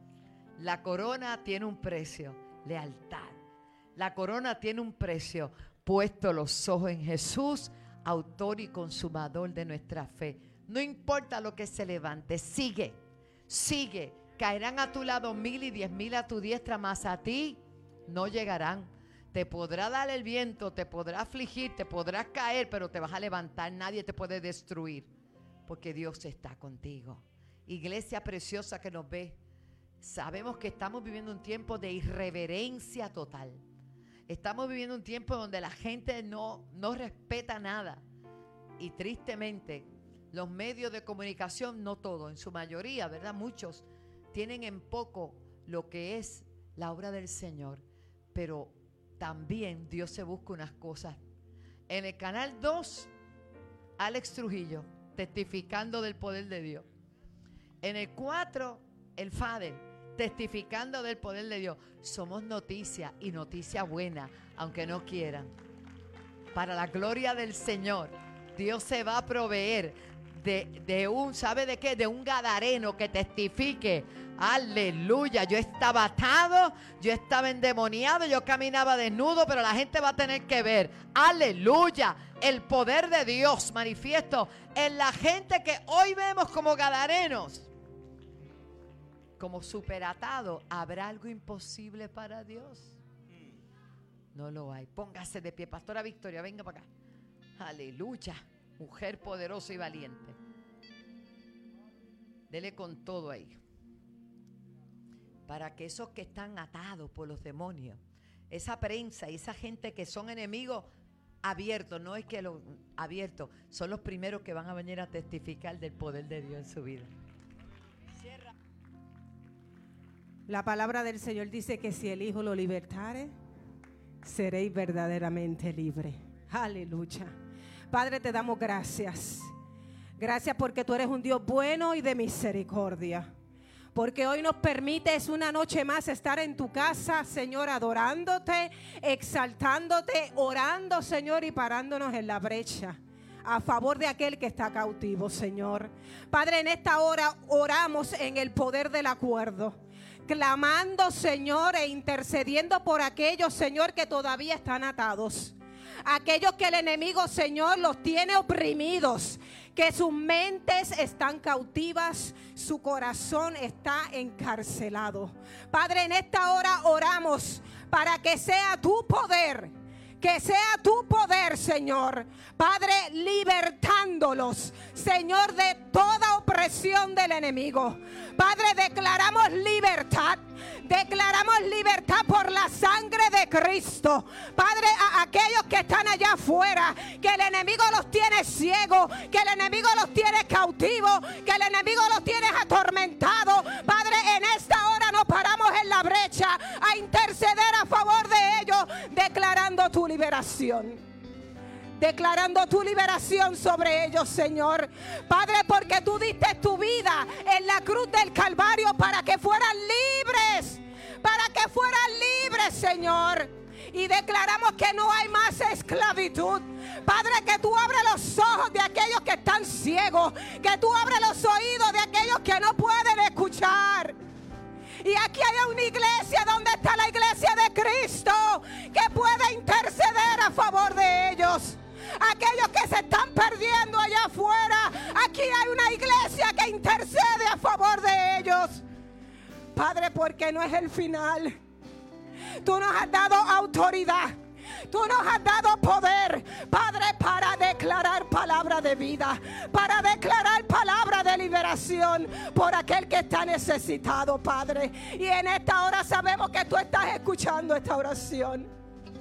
La corona tiene un precio: lealtad. La corona tiene un precio: puesto los ojos en Jesús, autor y consumador de nuestra fe. No importa lo que se levante, sigue, sigue. Caerán a tu lado 1000 y 10,000 a tu diestra, mas a ti no llegarán. Te podrá dar el viento, te podrá afligir, te podrás caer, pero te vas a levantar. Nadie te puede destruir, porque Dios está contigo. Iglesia preciosa que nos ve, sabemos que estamos viviendo un tiempo de irreverencia total. Estamos viviendo un tiempo donde la gente no respeta nada. Y tristemente, los medios de comunicación, no todos, en su mayoría, ¿verdad? Muchos tienen en poco lo que es la obra del Señor. Pero también Dios se busca unas cosas. En el canal 2, Alex Trujillo, testificando del poder de Dios. En el 4, el Fader, testificando del poder de Dios. Somos noticia, y noticia buena, aunque no quieran. Para la gloria del Señor, Dios se va a proveer de un, ¿sabe de qué? De un gadareno que testifique. Aleluya, yo estaba atado, yo estaba endemoniado, yo caminaba desnudo, pero la gente va a tener que ver. Aleluya, el poder de Dios manifiesto en la gente que hoy vemos como gadarenos. Como superatado. ¿Habrá algo imposible para Dios? No lo hay. Póngase de pie. Pastora Victoria, venga para acá. Aleluya. Mujer poderosa y valiente. Dele con todo ahí. Para que esos que están atados por los demonios, esa prensa y esa gente que son enemigos abiertos, no es que los abiertos, son los primeros que van a venir a testificar del poder de Dios en su vida. La palabra del Señor dice que si el Hijo lo libertare, seréis verdaderamente libres. Aleluya. Padre, te damos gracias. Gracias porque tú eres un Dios bueno y de misericordia. Porque hoy nos permites una noche más estar en tu casa, Señor, adorándote, exaltándote, orando, Señor, y parándonos en la brecha a favor de aquel que está cautivo, Señor. Padre, en esta hora oramos en el poder del acuerdo, clamando, Señor, e intercediendo por aquellos, Señor, que todavía están atados. Aquellos que el enemigo, Señor, los tiene oprimidos, que sus mentes están cautivas, su corazón está encarcelado. Padre, en esta hora oramos para que sea tu poder. Que sea tu poder, Señor, Padre, libertándolos, Señor, de toda opresión del enemigo. Padre, declaramos libertad por la sangre de Cristo. Padre, a aquellos que están allá afuera, que el enemigo los tiene ciegos, que el enemigo los tiene cautivos, que el enemigo los tiene atormentados. Padre, en esta hora nos paramos en la brecha a interceder a favor de ellos, declarando tu liberación. Declarando tu liberación sobre ellos, Señor. Padre, porque tú diste tu vida en la cruz del Calvario para que fueran libres. Para que fueran libres, Señor. Y declaramos que no hay más esclavitud. Padre, que tú abres los ojos de aquellos que están ciegos. Que tú abres los oídos de aquellos que no pueden escuchar. Y aquí hay una iglesia donde está la iglesia de Cristo, que puede interceder a favor de ellos. Aquellos que se están perdiendo allá afuera, aquí hay una iglesia que intercede a favor de ellos. Padre, porque no es el final. Tú nos has dado autoridad. Tú nos has dado poder, Padre, para declarar palabra de vida, para declarar palabra de liberación por aquel que está necesitado, Padre. Y en esta hora sabemos que tú estás escuchando esta oración.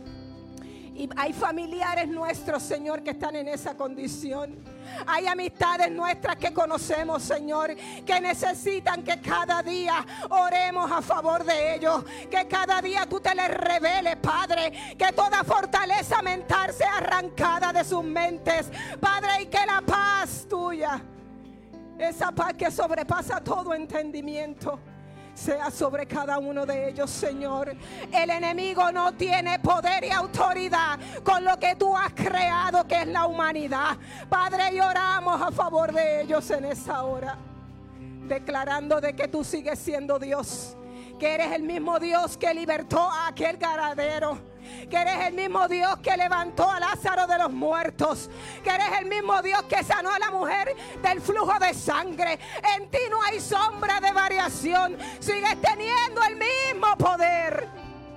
Y hay familiares nuestros, Señor, que están en esa condición. Hay amistades nuestras que conocemos, Señor, que necesitan que cada día oremos a favor de ellos. Que cada día tú te les reveles, Padre. Que toda fortaleza mental sea arrancada de sus mentes, Padre, y que la paz tuya, esa paz que sobrepasa todo entendimiento, sea sobre cada uno de ellos, Señor. El enemigo no tiene poder y autoridad con lo que tú has creado, que es la humanidad. Padre, y oramos a favor de ellos en esa hora, declarando de que tú sigues siendo Dios, que eres el mismo Dios que libertó a aquel ganadero, que eres el mismo Dios que levantó a Lázaro de los muertos, que eres el mismo Dios que sanó a la mujer del flujo de sangre. En ti no hay sombra de variación. Sigues teniendo el mismo poder.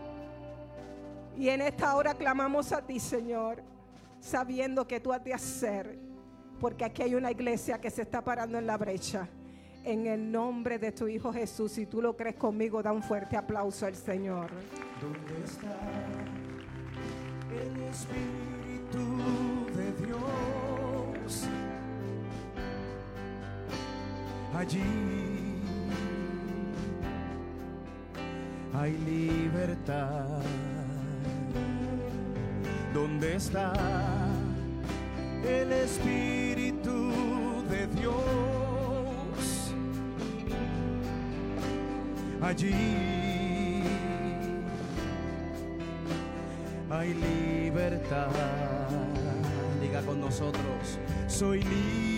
Y en esta hora clamamos a ti, Señor, sabiendo que tú has de hacer, porque aquí hay una iglesia que se está parando en la brecha. En el nombre de tu Hijo Jesús, si tú lo crees conmigo, da un fuerte aplauso al Señor. ¿Dónde está el Espíritu de Dios? Allí hay libertad. ¿Dónde está el Espíritu de Dios? Allí hay libertad. Diga con nosotros: soy libre.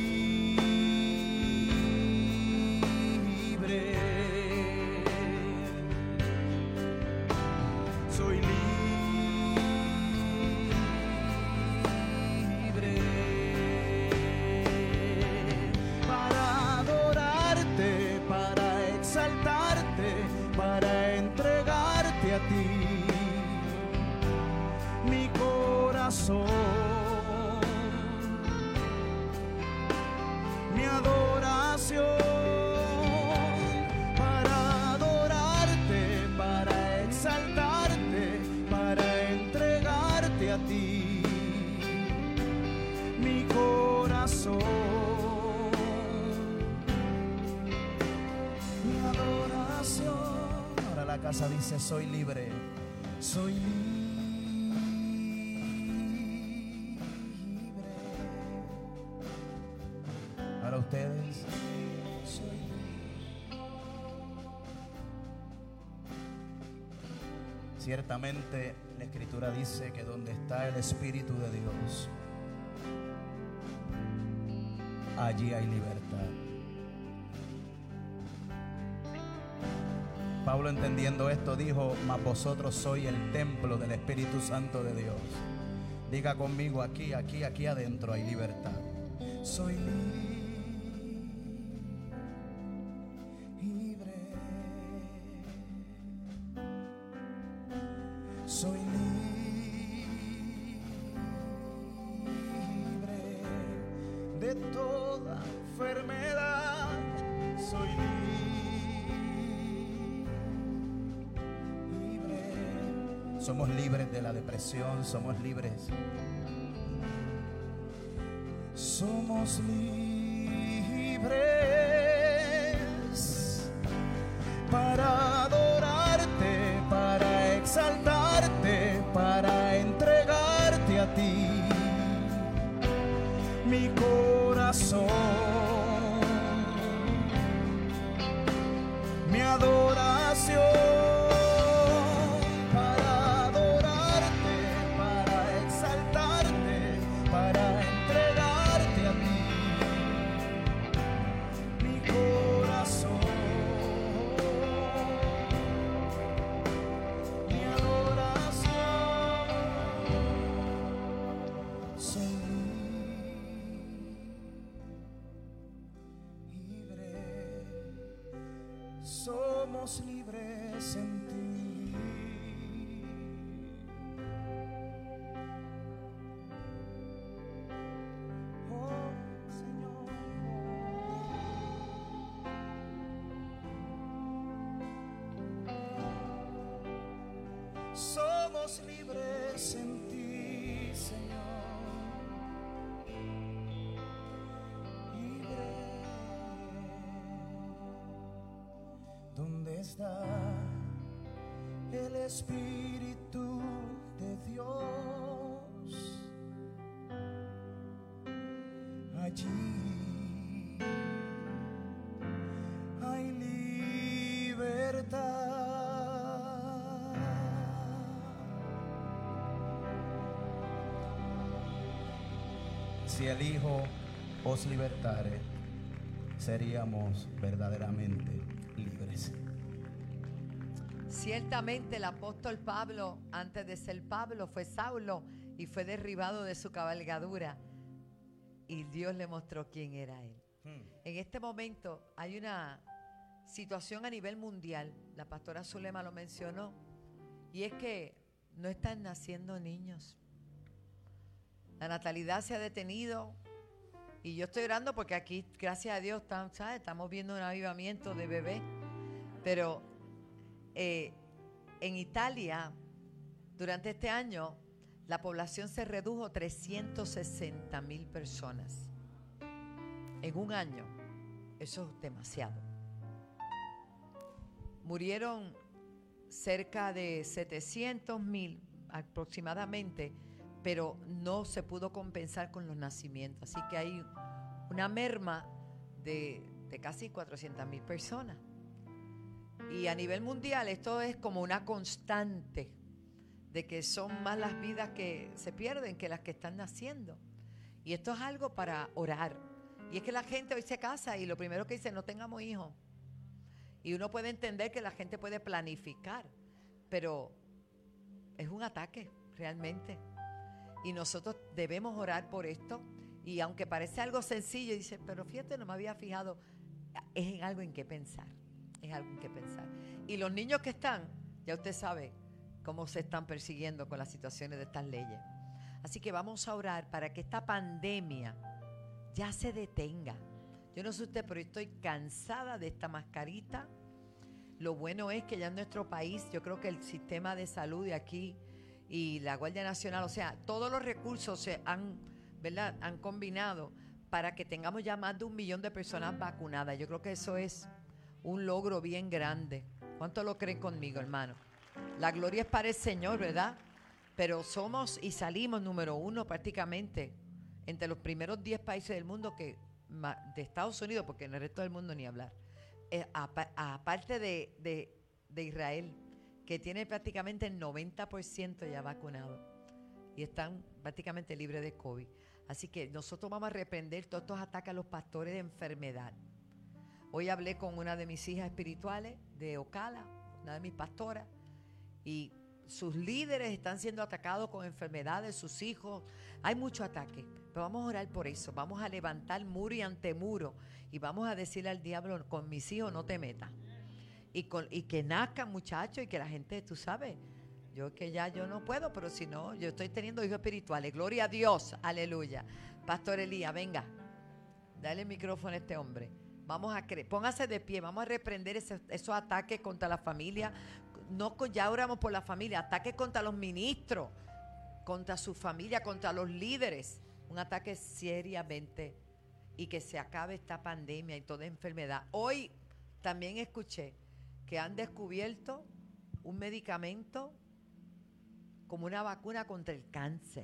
Soy libre para adorarte, para exaltarte, para entregarte a ti mi corazón, mi adoración, para adorarte, para exaltarte, para entregarte a ti mi corazón, mi adoración. Ahora la casa dice: soy libre. Soy libre. Ahora ustedes. Ciertamente la Escritura dice que donde está el Espíritu de Dios, allí hay libertad. Pablo, entendiendo esto, dijo: mas vosotros sois el templo del Espíritu Santo de Dios. Diga conmigo, aquí adentro hay libertad. Soy libre. Soy libre de toda enfermedad. Soy libre. Somos libres de la depresión, somos libres. Somos libres para adorarte, para exaltarte, para entregarte a ti mi corazón, mi adoración. Para adorarte, para exaltarte, para entregarte a ti mi corazón, mi adoración. Soy libre, somos libres en ti. Oh, Señor. Somos libres en ti, Señor. Libre. ¿Dónde está el Espíritu de Dios? Allí hay libertad. Si el Hijo os libertare, seríamos verdaderamente libres. Ciertamente el apóstol Pablo, antes de ser Pablo, fue Saulo y fue derribado de su cabalgadura. Y Dios le mostró quién era él. En este momento hay una situación a nivel mundial, la pastora Zulema lo mencionó, y es que no están naciendo niños. La natalidad se ha detenido y yo estoy orando porque aquí, gracias a Dios, estamos viendo un avivamiento de bebés. Pero en Italia, durante este año, la población se redujo 360,000 personas. En un año, eso es demasiado. Murieron cerca de 700,000 aproximadamente, pero no se pudo compensar con los nacimientos. Así que hay una merma de casi 400,000 personas. Y a nivel mundial esto es como una constante de que son más las vidas que se pierden que las que están naciendo. Y esto es algo para orar. Y es que la gente hoy se casa y lo primero que dice, no tengamos hijos. Y uno puede entender que la gente puede planificar, pero es un ataque realmente. Y nosotros debemos orar por esto. Y aunque parece algo sencillo, dice, pero fíjate, no me había fijado. Es en algo en que pensar. Es algo en que pensar. Y los niños que están, ya usted sabe cómo se están persiguiendo con las situaciones de estas leyes. Así que vamos a orar para que esta pandemia ya se detenga. Yo no sé usted, pero estoy cansada de esta mascarita. Lo bueno es que ya en nuestro país, yo creo que el sistema de salud de aquí y la Guardia Nacional, o sea, todos los recursos se han, ¿verdad?, han combinado para que tengamos ya más de 1 millón de personas vacunadas. Yo creo que eso es un logro bien grande. ¿Cuánto lo creen conmigo, hermano? La gloria es para el Señor, ¿verdad? Pero somos y salimos número 1 prácticamente entre los primeros 10 países del mundo de Estados Unidos, porque en el resto del mundo ni hablar. Aparte de Israel, que tiene prácticamente el 90% ya vacunado y están prácticamente libres de COVID. Así que nosotros vamos a reprender todos estos ataques a los pastores de enfermedad. Hoy hablé con una de mis hijas espirituales de Ocala, una de mis pastoras, y sus líderes están siendo atacados con enfermedades, sus hijos. Hay mucho ataque, pero vamos a orar por eso. Vamos a levantar muro y antemuro y vamos a decirle al diablo, con mis hijos no te metas. Y que nazcan muchachos y que la gente, tú sabes, yo no puedo, pero si no, yo estoy teniendo hijos espirituales. Gloria a Dios, aleluya. Pastor Elías, venga, dale el micrófono a este hombre. Póngase de pie, vamos a reprender esos ataques contra la familia. Ya oramos por la familia, ataques contra los ministros, contra su familia, contra los líderes. Un ataque seriamente, y que se acabe esta pandemia y toda enfermedad. Hoy también escuché que han descubierto un medicamento como una vacuna contra el cáncer.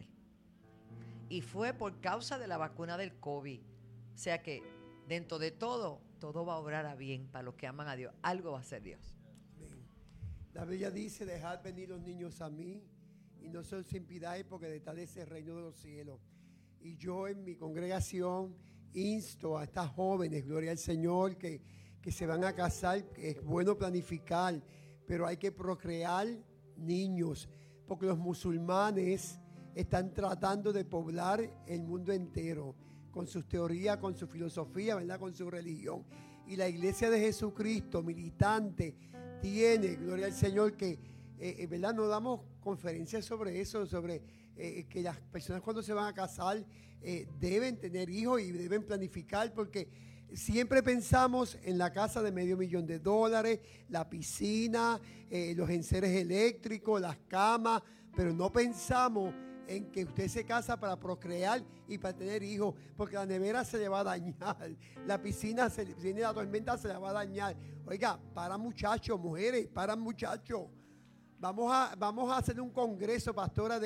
Y fue por causa de la vacuna del COVID. O sea que dentro de todo va a obrar a bien para los que aman a Dios. Algo va a hacer Dios. Amén. La Biblia dice, dejad venir los niños a mí y no se os impidáis, porque de tal es el reino de los cielos. Y yo en mi congregación insto a estas jóvenes, gloria al Señor, que se van a casar. Es bueno planificar, pero hay que procrear niños, porque los musulmanes están tratando de poblar el mundo entero con sus teorías, con su filosofía, ¿verdad?, con su religión. Y la iglesia de Jesucristo, militante, tiene, gloria al Señor, que, ¿verdad?, no damos conferencias sobre eso, sobre que las personas cuando se van a casar deben tener hijos y deben planificar, porque siempre pensamos en la casa de $500,000, la piscina, los enseres eléctricos, las camas, pero no pensamos en que usted se casa para procrear y para tener hijos, porque la nevera se le va a dañar, la piscina, si viene la tormenta, se la va a dañar. Oiga, para muchachos, mujeres, para muchachos. Vamos a hacer un congreso, pastora,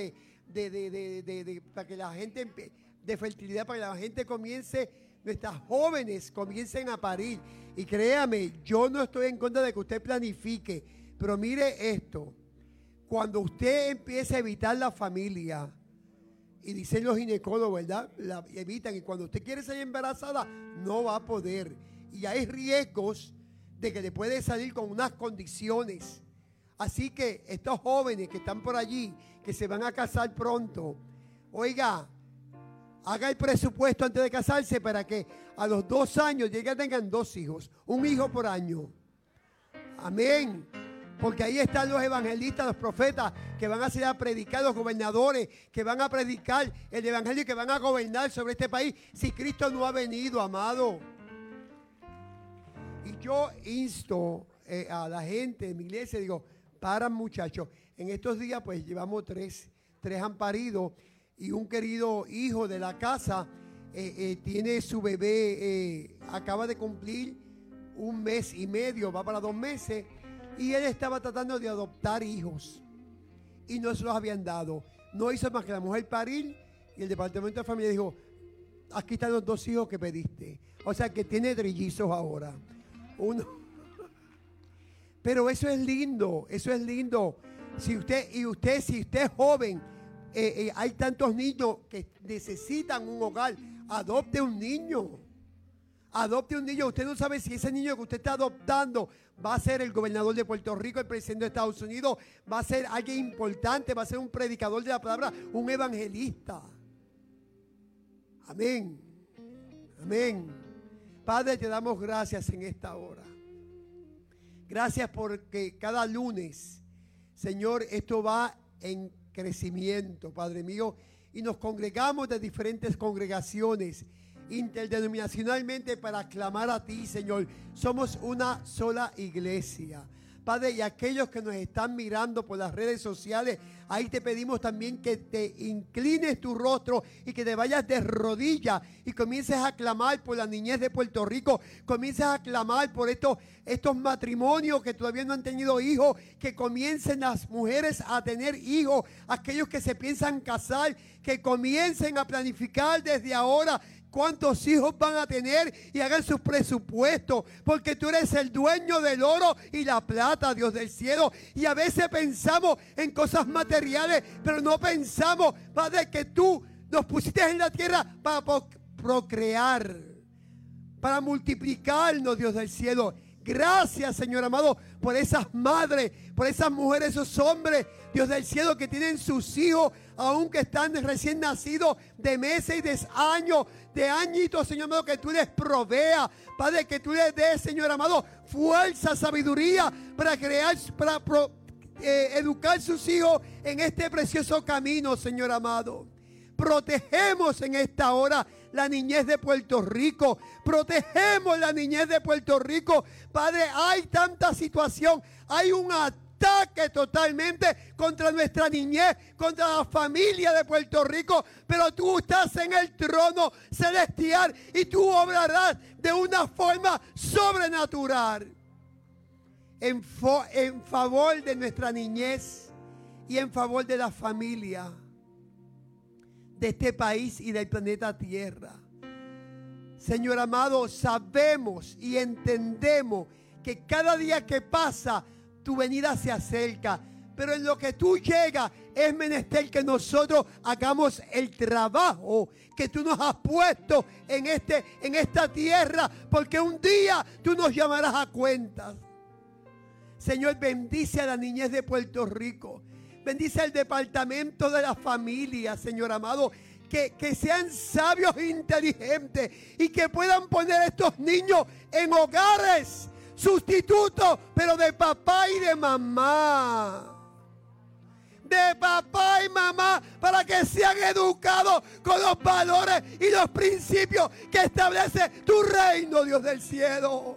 para que la gente, de fertilidad, para que la gente nuestras jóvenes comiencen a parir. Y créame, yo no estoy en contra de que usted planifique, pero mire esto: cuando usted empiece a evitar la familia, y dicen los ginecólogos, ¿verdad?, la evitan, y cuando usted quiere salir embarazada, no va a poder. Y hay riesgos de que le puede salir con unas condiciones. Así que estos jóvenes que están por allí, que se van a casar pronto, oiga, haga el presupuesto antes de casarse para que a los 2 años tengan 2 hijos, 1 hijo por año. Amén. Porque ahí están los evangelistas, los profetas, que van a ser a predicar, los gobernadores, que van a predicar el evangelio y que van a gobernar sobre este país si Cristo no ha venido, amado. Y yo insto a la gente de mi iglesia, digo, paran muchachos. En estos días pues llevamos 3 han parido, y un querido hijo de la casa tiene su bebé, acaba de cumplir 1 mes y medio, va para 2 meses, y él estaba tratando de adoptar hijos y no se los habían dado. No hizo más que la mujer parir, y el departamento de familia dijo, aquí están los 2 hijos que pediste. O sea que tiene trillizos ahora. Pero eso es lindo, eso es lindo. Si usted es joven, hay tantos niños que necesitan un hogar. Adopte un niño. Adopte un niño. Usted no sabe si ese niño que usted está adoptando va a ser el gobernador de Puerto Rico, el presidente de Estados Unidos, va a ser alguien importante, va a ser un predicador de la palabra, un evangelista. Amén. Amén. Padre, te damos gracias en esta hora. Gracias porque cada lunes, Señor, esto va en crecimiento, Padre mío, y nos congregamos de diferentes congregaciones interdenominacionalmente para clamar a ti, Señor. Somos una sola iglesia, Padre, y aquellos que nos están mirando por las redes sociales, ahí te pedimos también que te inclines tu rostro y que te vayas de rodillas y comiences a clamar por la niñez de Puerto Rico, comiences a clamar por estos matrimonios que todavía no han tenido hijos, que comiencen las mujeres a tener hijos, aquellos que se piensan casar, que comiencen a planificar desde ahora cuántos hijos van a tener y hagan sus presupuestos, porque tú eres el dueño del oro y la plata, Dios del cielo. Y a veces pensamos en cosas materiales, pero no pensamos, Padre, que tú nos pusiste en la tierra para procrear, para multiplicarnos, Dios del cielo. Gracias, Señor amado, por esas madres, por esas mujeres, esos hombres, Dios del cielo, que tienen sus hijos, aunque están recién nacidos, de meses y de años, de añitos, Señor amado, que tú les proveas, Padre, que tú les des, Señor amado, fuerza, sabiduría para crear, educar sus hijos en este precioso camino, Señor amado. Protegemos en esta hora la niñez de Puerto Rico. Protegemos la niñez de Puerto Rico. Padre, hay tanta situación. Hay un ataque totalmente contra nuestra niñez, contra la familia de Puerto Rico. Pero tú estás en el trono celestial y tú obrarás de una forma sobrenatural. En favor de nuestra niñez y en favor de la familia de este país y del planeta Tierra. Señor amado, sabemos y entendemos que cada día que pasa tu venida se acerca, pero en lo que tú llegas es menester que nosotros hagamos el trabajo que tú nos has puesto en esta tierra, porque un día tú nos llamarás a cuentas. Señor, bendice a la niñez de Puerto Rico. Bendice al departamento de la familia, Señor amado. Que sean sabios e inteligentes y que puedan poner a estos niños en hogares sustitutos, pero de papá y de mamá. De papá y mamá, para que sean educados con los valores y los principios que establece tu reino, Dios del cielo.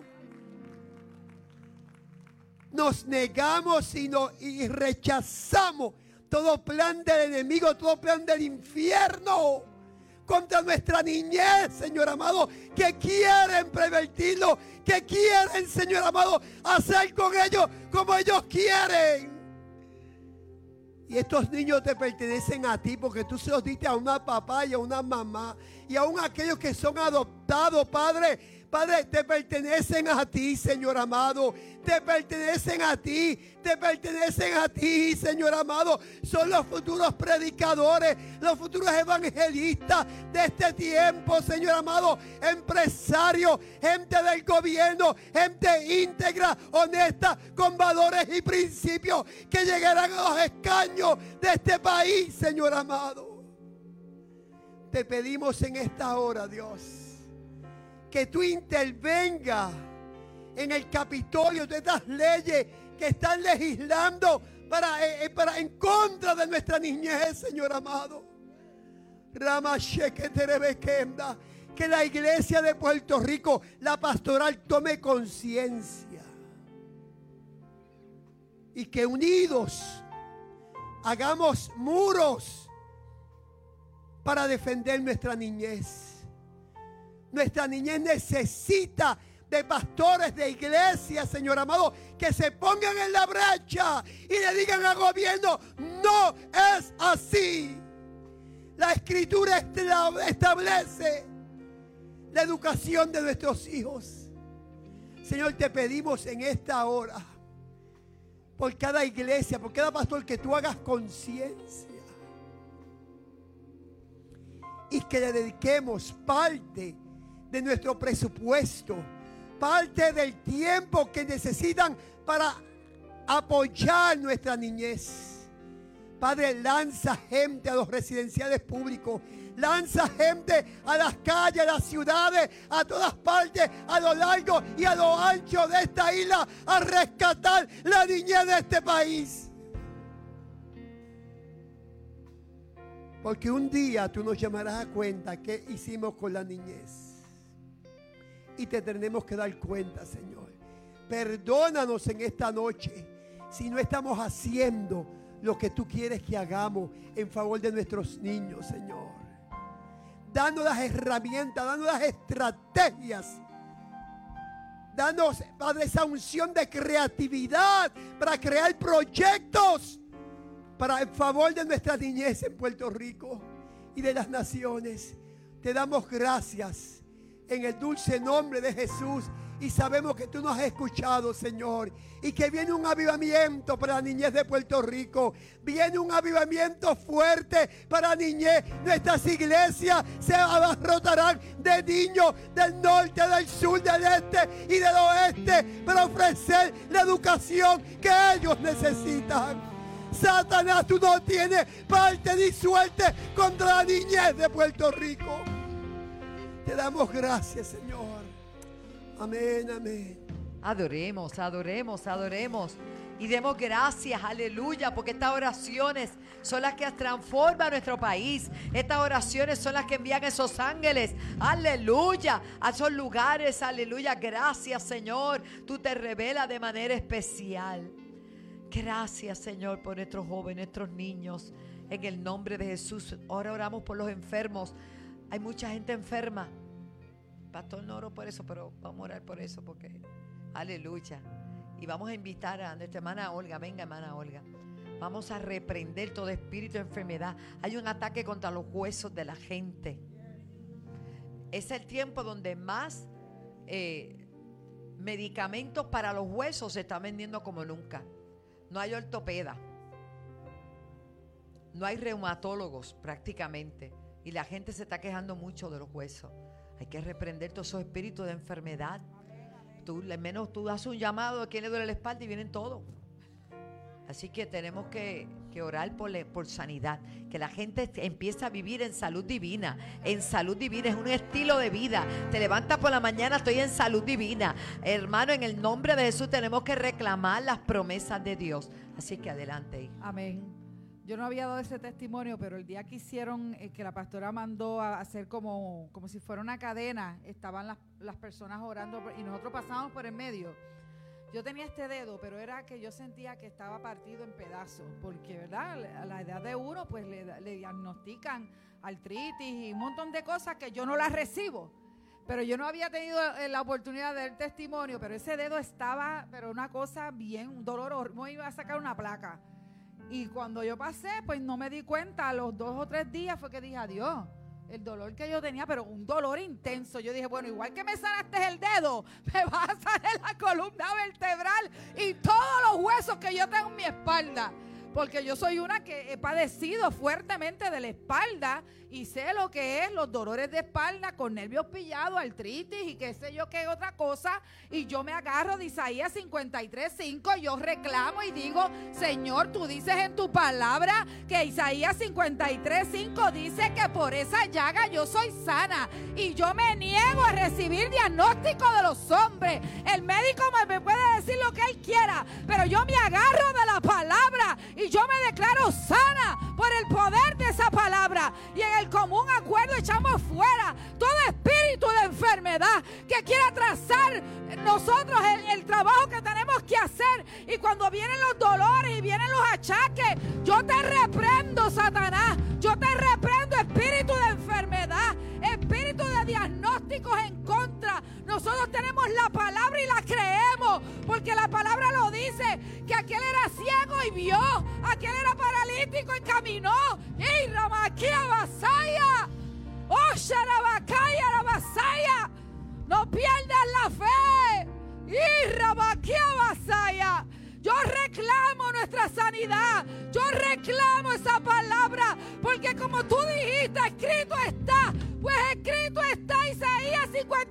Nos negamos y rechazamos todo plan del enemigo, todo plan del infierno contra nuestra niñez, Señor amado, que quieren pervertirlo, que quieren, Señor amado, hacer con ellos como ellos quieren. Y estos niños te pertenecen a ti porque tú se los diste a una papá y a una mamá y aún a aquellos que son adoptados, Padre. Padre, te pertenecen a ti, Señor amado. Te pertenecen a ti. Te pertenecen a ti, Señor amado. Son los futuros predicadores, los futuros evangelistas de este tiempo, Señor amado. Empresarios, gente del gobierno, gente íntegra, honesta, con valores y principios que llegarán a los escaños de este país, Señor amado. Te pedimos en esta hora, Dios, que tú intervengas en el Capitolio de estas leyes que están legislando para en contra de nuestra niñez, Señor amado. Que la iglesia de Puerto Rico, la pastoral, tome conciencia y que unidos hagamos muros para defender nuestra niñez. Nuestra niñez necesita de pastores de iglesia, Señor amado, que se pongan en la brecha y le digan al gobierno: no es así. La Escritura establece la educación de nuestros hijos. Señor, te pedimos en esta hora, por cada iglesia, por cada pastor, que tú hagas conciencia y que le dediquemos parte de nuestro presupuesto, parte del tiempo que necesitan para apoyar nuestra niñez. Padre, lanza gente a los residenciales públicos, lanza gente a las calles, a las ciudades, a todas partes, a lo largo y a lo ancho de esta isla, a rescatar la niñez de este país. Porque un día tú nos llamarás a cuenta qué hicimos con la niñez. Y te tenemos que dar cuenta, Señor. Perdónanos en esta noche si no estamos haciendo lo que tú quieres que hagamos en favor de nuestros niños, Señor. Danos las herramientas, danos las estrategias. Danos, Padre, esa unción de creatividad para crear proyectos para en favor de nuestra niñez en Puerto Rico y de las naciones. Te damos gracias en el dulce nombre de Jesús Y sabemos que tú nos has escuchado, Señor. Y que viene un avivamiento para la niñez de Puerto Rico. Viene un avivamiento fuerte para la niñez. Nuestras iglesias se abarrotarán de niños del norte, del sur, del este y del oeste para ofrecer la educación que ellos necesitan. Satanás, tú no tienes parte ni suerte contra la niñez de Puerto Rico. Te damos gracias, Señor. Amén, amén. Adoremos, adoremos, adoremos. Y demos gracias, aleluya, porque estas oraciones son las que transforman nuestro país. Estas oraciones son las que envían esos ángeles, aleluya, a esos lugares, aleluya. Gracias, Señor, tú te revelas de manera especial. Gracias, Señor, por nuestros jóvenes, nuestros niños, en el nombre de Jesús. Ahora oramos por los enfermos. Hay mucha gente enferma. Pastor, no oro por eso, pero vamos a orar por eso porque, aleluya. Y vamos a invitar a nuestra hermana Olga. Venga, hermana Olga. Vamos a reprender todo espíritu de enfermedad. Hay un ataque contra los huesos de la gente. Es el tiempo donde más medicamentos para los huesos se están vendiendo como nunca. No hay ortopeda. No hay reumatólogos prácticamente. Y la gente se está quejando mucho de los huesos. Hay que reprender todos esos espíritus de enfermedad. Tú haces un llamado a quien le duele la espalda y vienen todos. Así que tenemos que orar por sanidad. Que la gente empiece a vivir en salud divina. En salud divina es un estilo de vida. Te levantas por la mañana, estoy en salud divina. Hermano, en el nombre de Jesús tenemos que reclamar las promesas de Dios. Así que adelante. Amén. Yo no había dado ese testimonio, pero el día que hicieron, que la pastora mandó a hacer como si fuera una cadena, estaban las personas orando y nosotros pasábamos por el medio. Yo tenía este dedo, pero era que yo sentía que estaba partido en pedazos, porque, ¿verdad? A la edad de uno, pues le diagnostican artritis y un montón de cosas que yo no las recibo. Pero yo no había tenido la oportunidad de dar testimonio, pero ese dedo estaba, pero una cosa bien, un dolor, me iba a sacar una placa. Y cuando yo pasé, pues no me di cuenta, a los 2 o 3 días fue que dije, adiós, el dolor que yo tenía, pero un dolor intenso. Yo dije, bueno, igual que me sanaste el dedo, me vas a sanar la columna vertebral y todos los huesos que yo tengo en mi espalda. Porque yo soy una que he padecido fuertemente de la espalda y sé lo que es los dolores de espalda con nervios pillados, artritis y qué sé yo qué otra cosa. Y yo me agarro de Isaías 53:5, yo reclamo y digo, Señor, tú dices en tu palabra que Isaías 53:5 dice que por esa llaga yo soy sana. Y yo me niego a recibir diagnóstico de los hombres. El médico me puede decir lo que él quiera, pero yo me agarro de la palabra y yo me declaro sana por el poder de esa palabra. Y en el común acuerdo echamos fuera todo espíritu de enfermedad que quiera trazar nosotros el trabajo que tenemos que hacer. Y cuando vienen los dolores y vienen los achaques, yo te reprendo, Satanás. Yo te reprendo espíritu de enfermedad, espíritu de diagnósticos en contra. Nosotros tenemos la palabra y la creemos, porque la palabra lo dice, que aquel era ciego y vio, aquel era paralítico y caminó. ¡Y Ramaquia Basaya! ¡Oh, Sharabakaya Rabasaya! ¡No pierdas la fe! ¡Y Ramaquia Basaya! Yo reclamo nuestra sanidad. Yo reclamo esa palabra. Porque como tú dijiste, escrito está. Pues escrito está Isaías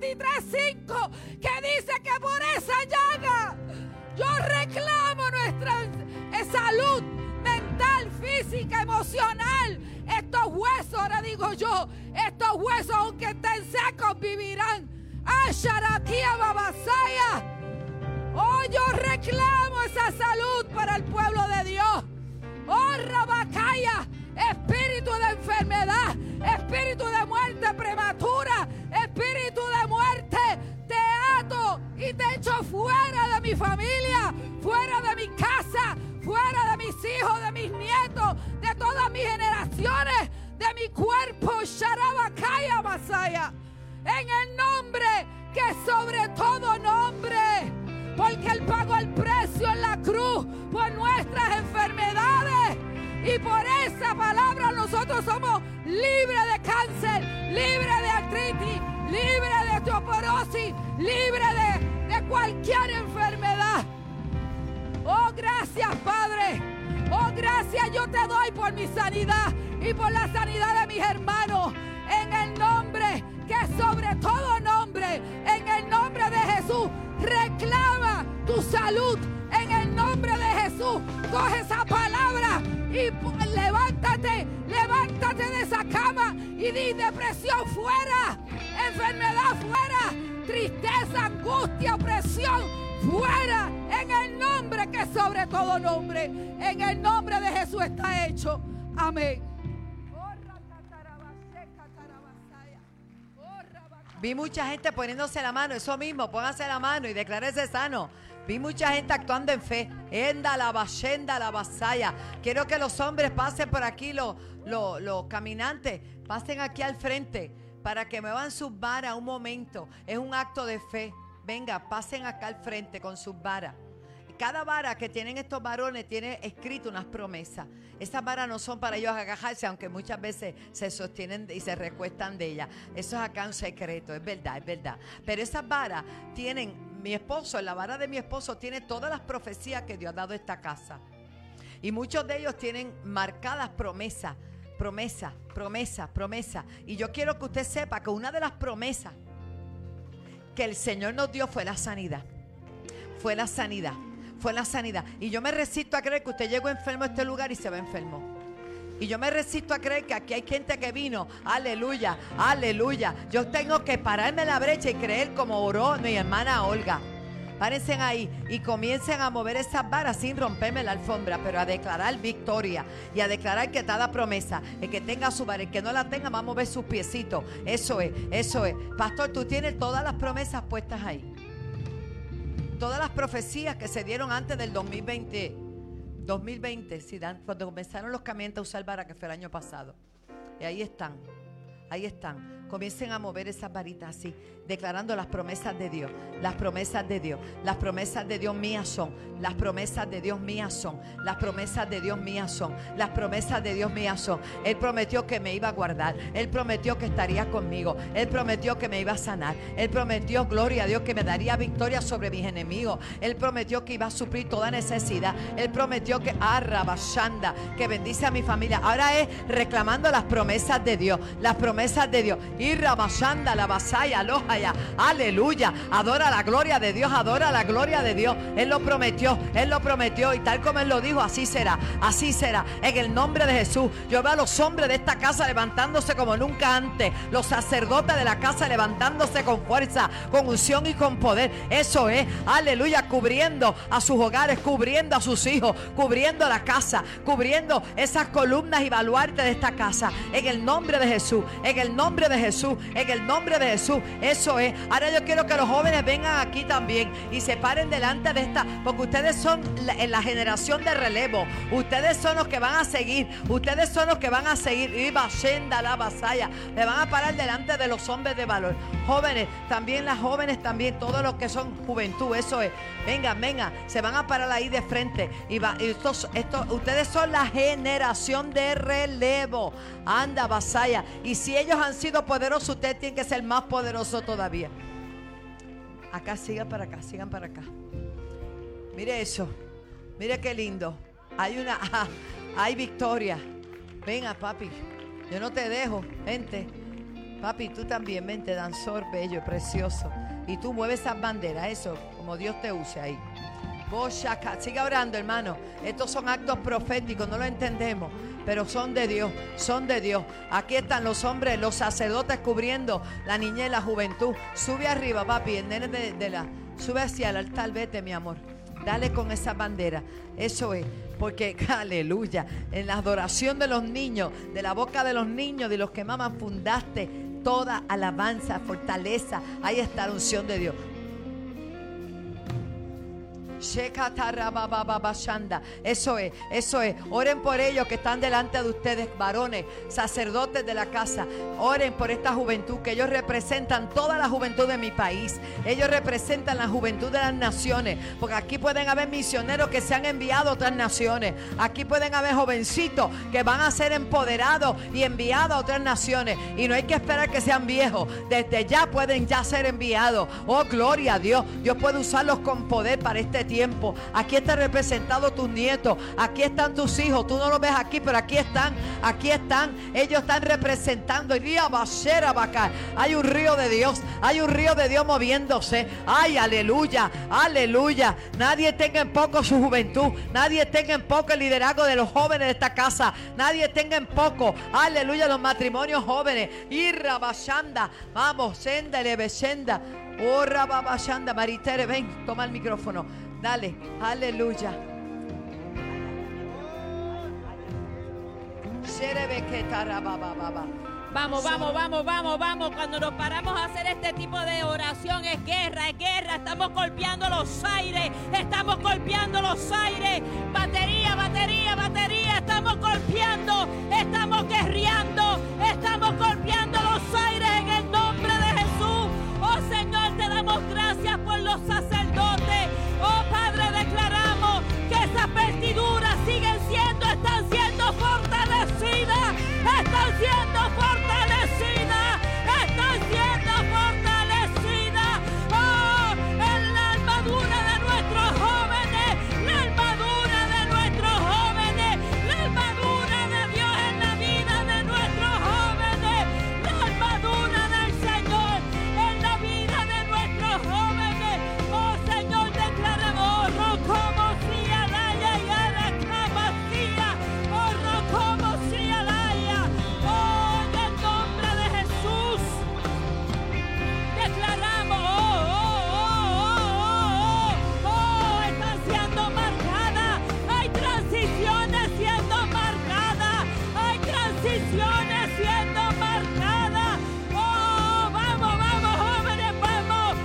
53:5. Que dice que por esa llaga yo reclamo nuestra salud mental, física, emocional. Estos huesos, ahora digo yo, estos huesos aunque estén secos vivirán. Asharakia Babasaya. Oh, yo reclamo esa salud para el pueblo de Dios. Oh, Rabacaya, espíritu de enfermedad, espíritu de muerte prematura, espíritu de muerte, te ato y te echo fuera de mi familia, fuera de mi casa, fuera de mis hijos, de mis nietos, de todas mis generaciones, de mi cuerpo. Sharabakaya Masaya, en el nombre que sobre todo nombre. Porque Él pagó el precio en la cruz por nuestras enfermedades. Y por esa palabra nosotros somos libres de cáncer, libres de artritis, libres de osteoporosis, libres cualquier enfermedad. Oh, gracias, Padre. Oh, gracias yo te doy por mi sanidad y por la sanidad de mis hermanos. En el nombre que sobre todo nombre, en el nombre de Jesús, reclama tu salud. En el nombre de Jesús, coge esa palabra y levántate de esa cama y di: depresión fuera, enfermedad fuera, tristeza, angustia, opresión fuera, en el nombre que sobre todo nombre. En el nombre de Jesús está hecho. Amén. Vi mucha gente poniéndose la mano, eso mismo, póngase la mano y declárese sano. Vi mucha gente actuando en fe. Enda la vasaya. Quiero que los hombres pasen por aquí, los caminantes, pasen aquí al frente para que muevan sus varas un momento. Es un acto de fe. Venga, pasen acá al frente con sus varas. Cada vara que tienen estos varones tiene escrito unas promesas. Esas varas no son para ellos agajarse, aunque muchas veces se sostienen y se recuestan de ellas. Eso es acá un secreto, es verdad, es verdad. Pero esas varas tienen, mi esposo, la vara de mi esposo tiene todas las profecías que Dios ha dado a esta casa. Y muchos de ellos tienen marcadas promesas, promesa. Y yo quiero que usted sepa que una de las promesas que el Señor nos dio fue la sanidad. Fue la sanidad. Y yo me resisto a creer que usted llegó enfermo a este lugar y se va enfermo. Y yo me resisto a creer que aquí hay gente que vino. Aleluya, aleluya. Yo tengo que pararme en la brecha y creer como oró mi hermana Olga. Párense ahí y comiencen a mover esas varas sin romperme la alfombra, pero a declarar victoria y a declarar que cada promesa, el que tenga su vara, el que no la tenga, va a mover sus piecitos. Eso es. Pastor, tú tienes todas las promesas puestas ahí. Todas las profecías que se dieron antes del 2020, cuando comenzaron los caminantes a usar vara, que fue el año pasado. Y ahí están. Comiencen a mover esas varitas así, declarando las promesas de Dios. Las promesas de Dios. Las promesas de Dios mías son. Las promesas de Dios mías son. Las promesas de Dios mías son. Las promesas de Dios mías son. Él prometió que me iba a guardar. Él prometió que estaría conmigo. Él prometió que me iba a sanar. Él prometió, gloria a Dios, que me daría victoria sobre mis enemigos. Él prometió que iba a suplir toda necesidad. Él prometió que que bendice a mi familia. Ahora es reclamando las promesas de Dios. Las promesas de Dios. Y Rabashanda, la vasaya, alojaya. Aleluya. Adora la gloria de Dios. Adora la gloria de Dios. Él lo prometió. Y tal como Él lo dijo, así será. Así será. En el nombre de Jesús. Yo veo a los hombres de esta casa levantándose como nunca antes. Los sacerdotes de la casa levantándose con fuerza, con unción y con poder. Eso es. Aleluya. Cubriendo a sus hogares, cubriendo a sus hijos, cubriendo la casa, cubriendo esas columnas y baluartes de esta casa. En el nombre de Jesús. En el nombre de Jesús. En el nombre de Jesús. Eso es. Ahora yo quiero que los jóvenes vengan aquí también y se paren delante de esta, porque ustedes son la generación de relevo. Ustedes son los que van a seguir. Ustedes son los que van a seguir. Y Bashenda la vasalla. Le van a parar delante de los hombres de valor. Jóvenes, también las jóvenes, también todos los que son juventud. Eso es. Vengan. Se van a parar ahí de frente. Ustedes son la generación de relevo. Anda, vasalla. Y si ellos han sido poderosos, ustedes tienen que ser más poderosos todavía. Acá, sigan para acá. Mire eso. Mire qué lindo. Hay victoria. Venga, papi. Yo no te dejo. Vente. Papi, tú también. Vente, danzor bello, precioso. Y tú mueves esas banderas. Eso, como Dios te use ahí. Siga orando, hermano. Estos son actos proféticos. No lo entendemos, pero son de Dios. Aquí están los hombres, los sacerdotes cubriendo la niñez y la juventud. Sube arriba, papi. El nene sube hacia el altar. Vete, mi amor. Dale con esa bandera. Eso es. Porque, aleluya, en la adoración de los niños, de la boca de los niños, de los que maman, fundaste toda alabanza, fortaleza. Ahí está la unción de Dios. Eso es. Oren por ellos que están delante de ustedes, varones, sacerdotes de la casa. Oren por esta juventud, que ellos representan toda la juventud de mi país. Ellos representan la juventud de las naciones, porque aquí pueden haber misioneros que se han enviado a otras naciones. Aquí pueden haber jovencitos que van a ser empoderados y enviados a otras naciones, y no hay que esperar que sean viejos. Desde ya pueden ya ser enviados. Oh, gloria a Dios. Dios puede usarlos con poder para este tiempo. Aquí están representados tus nietos, aquí están tus hijos. Tú no los ves aquí, pero aquí están. Ellos están representando. Hay un río de Dios, hay un río de Dios moviéndose. Ay, aleluya, aleluya. Nadie tenga en poco su juventud, nadie tenga en poco el liderazgo de los jóvenes de esta casa, nadie tenga en poco, aleluya, los matrimonios jóvenes. Irrabashanda, vamos, senda lebeshenda. Oh, rababashanda. Maritere, ven, toma el micrófono. Dale, aleluya. Vamos. Cuando nos paramos a hacer este tipo de oración es guerra. Estamos golpeando los aires. Batería. Estamos golpeando. Estamos guerreando. Estamos golpeando los aires en el nombre de Jesús. Oh Señor, te damos gracias por los sacerdotes. Oh Padre, declaramos que esas vestiduras están siendo fortalecidas. Oh, en la armadura de nuestros jóvenes. La armadura de Dios en la vida de nuestros jóvenes. La armadura del Señor en la vida de nuestros jóvenes. Oh Señor, declaramos como si alaya y aracamacía. Como si alaya. Oh, en el nombre de Jesús declaramos. Están siendo marcadas. Hay transiciones siendo marcadas. Oh, vamos, jóvenes, vamos.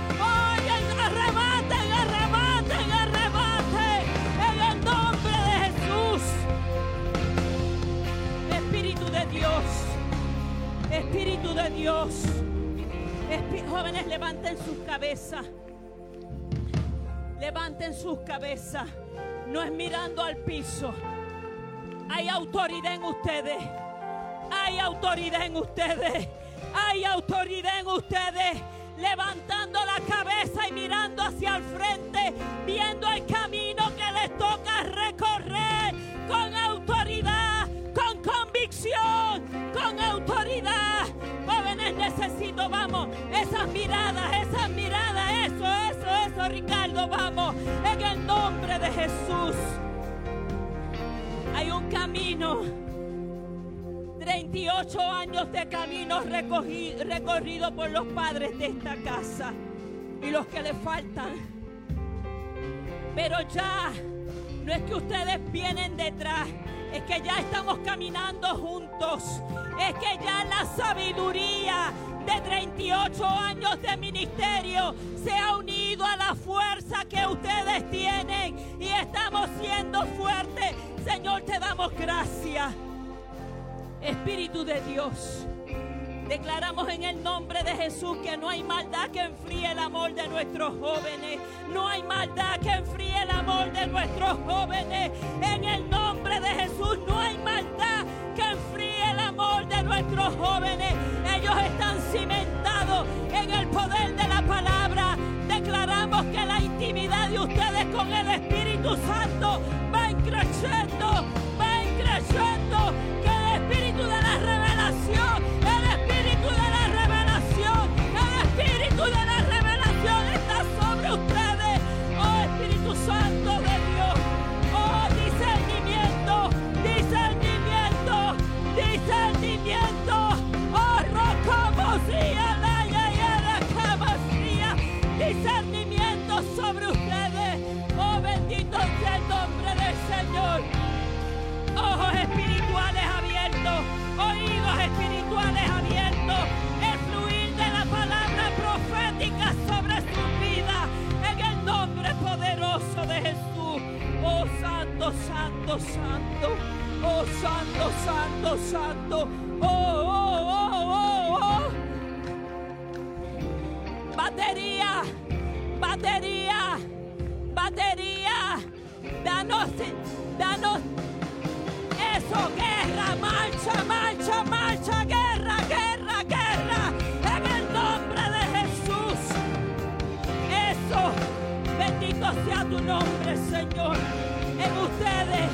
Arrebate. En el nombre de Jesús. Espíritu de Dios. Jóvenes, levanten sus cabezas. No es mirando al piso. Hay autoridad en ustedes. Levantando la cabeza y mirando hacia el frente, viendo el camino que les toca recorrer con autoridad, con convicción, con autoridad. Jóvenes, necesito, vamos, esas miradas, eso, Ricardo, vamos, en el nombre de Jesús. Hay un camino, 38 años de camino recorrido por los padres de esta casa y los que le faltan. Pero ya no es que ustedes vienen detrás, es que ya estamos caminando juntos. Es que ya la sabiduría de 38 años de ministerio se ha unido a la fuerza que ustedes tienen y estamos siendo fuertes. Señor, te damos gracias. Espíritu de Dios, declaramos en el nombre de Jesús que no hay maldad que enfríe el amor de nuestros jóvenes. No hay maldad que enfríe el amor de nuestros jóvenes. En el nombre de Jesús no hay maldad que enfríe el amor de nuestros jóvenes. Ellos están cimentados en el poder de la palabra. Declaramos que la intimidad de ustedes con el Espíritu Santo va creciendo, que el Espíritu de la revelación, está sobre ustedes. Oh Espíritu Santo de Dios, oh discernimiento, oh rocomosía, discernimiento sobre ustedes. Oh bendito sea el nombre del Señor. Ojos espirituales abiertos, oídos espirituales abiertos, el fluir de la palabra profética sobre su vida, en el nombre poderoso de Jesús. santo, santo. Oh, santo, santo, santo. Oh, oh, oh, oh, oh. Batería, batería, batería. Danos eso, guerra, marcha, marcha, marcha, guerra, guerra, guerra. En el nombre de Jesús. Eso, bendito sea tu nombre, Señor. En ustedes,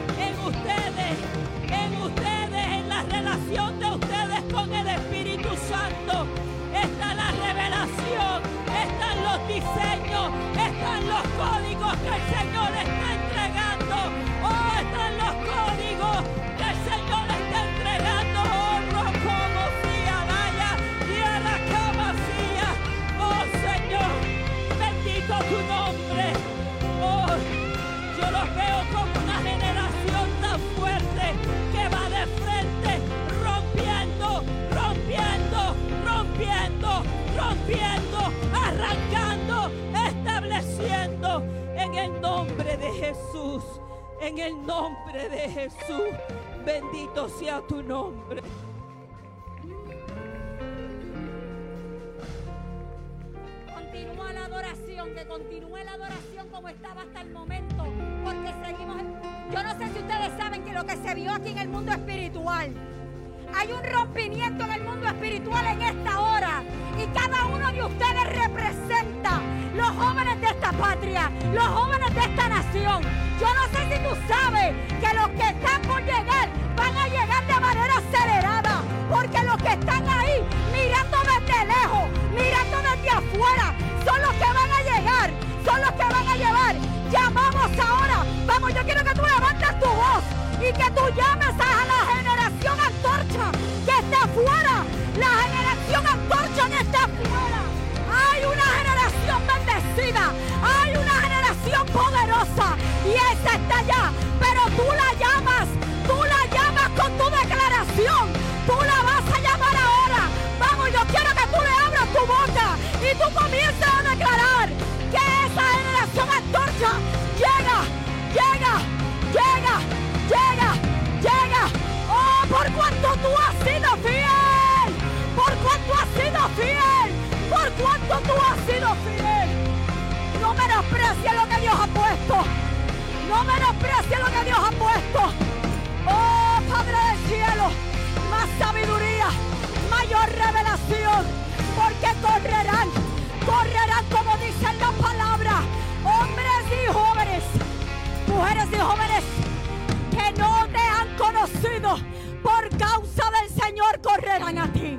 en la relación de ustedes con el Espíritu Santo, está la revelación, están los diseños, están los códigos que el Señor está entregando. Oh, están los códigos que el Señor está entregando. Oh, como vaya, tierra como vacía. Oh, Señor, bendito tu nombre. Oh, yo los veo como una generación tan fuerte que va de frente, rompiendo, rompiendo, rompiendo, rompiendo, arrancando, estableciendo en el nombre de Jesús. En el nombre de Jesús, bendito sea tu nombre. Continúa la adoración, que continúe la adoración como estaba hasta el momento, porque seguimos. Yo no sé si ustedes saben que lo que se vio aquí en el mundo espiritual, hay un rompimiento en el mundo espiritual en esta hora, y cada uno de ustedes representa los jóvenes de esta patria, los jóvenes de esta nación. Yo no sé si tú sabes que los que están por llegar van a llegar de manera acelerada, porque los que están ahí mirando desde lejos, mirando desde afuera, son los que van a llegar, son los que van a llevar. Llamamos ahora, vamos, yo quiero que tú levantes tu voz y que tú llames a la generación antorcha que está afuera, la generación antorcha que está afuera. Hay una generación bendecida, hay una generación poderosa, y esa está allá, pero tú la llamas con tu declaración, tú la vas a llamar ahora. Vamos, yo quiero que tú le abras tu boca y tú comiences a declarar que esa generación antorcha llega, llega, llega, llega, llega. Oh, por cuanto tú has sido fiel, por cuanto has sido fiel, por cuanto tú has sido fiel. No menosprecies lo que Dios ha puesto, no menosprecies lo que Dios ha puesto. Oh, Padre del cielo, más sabiduría, mayor revelación, porque correrán como dice la palabra, hombres y jóvenes, mujeres y jóvenes que no te han conocido, por causa del Señor correrán a ti,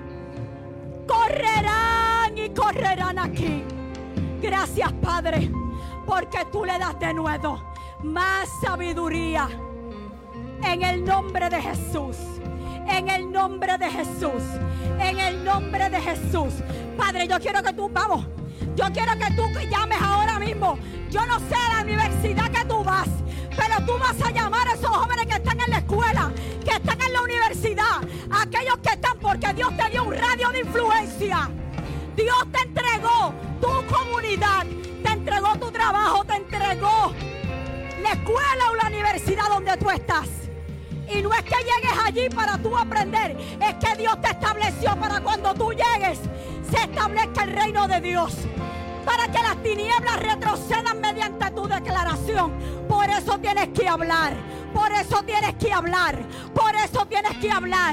correrán y correrán aquí. Gracias, Padre, porque tú le das de nuevo más sabiduría. En el nombre de Jesús, en el nombre de Jesús, en el nombre de Jesús. Padre, yo quiero que tú, vamos, yo quiero que tú llames ahora mismo. Yo no sé a la universidad que tú vas, pero tú vas a llamar a esos jóvenes que están en la escuela, que están en la universidad, aquellos que están, porque Dios te dio un radio de influencia. Dios te entregó tu comunidad, te entregó tu trabajo, te entregó la escuela o la universidad donde tú estás. Y no es que llegues allí para tú aprender, es que Dios te estableció para cuando tú llegues, se establezca el reino de Dios, para que las tinieblas retrocedan mediante tu declaración. Por eso tienes que hablar, por eso tienes que hablar, por eso tienes que hablar.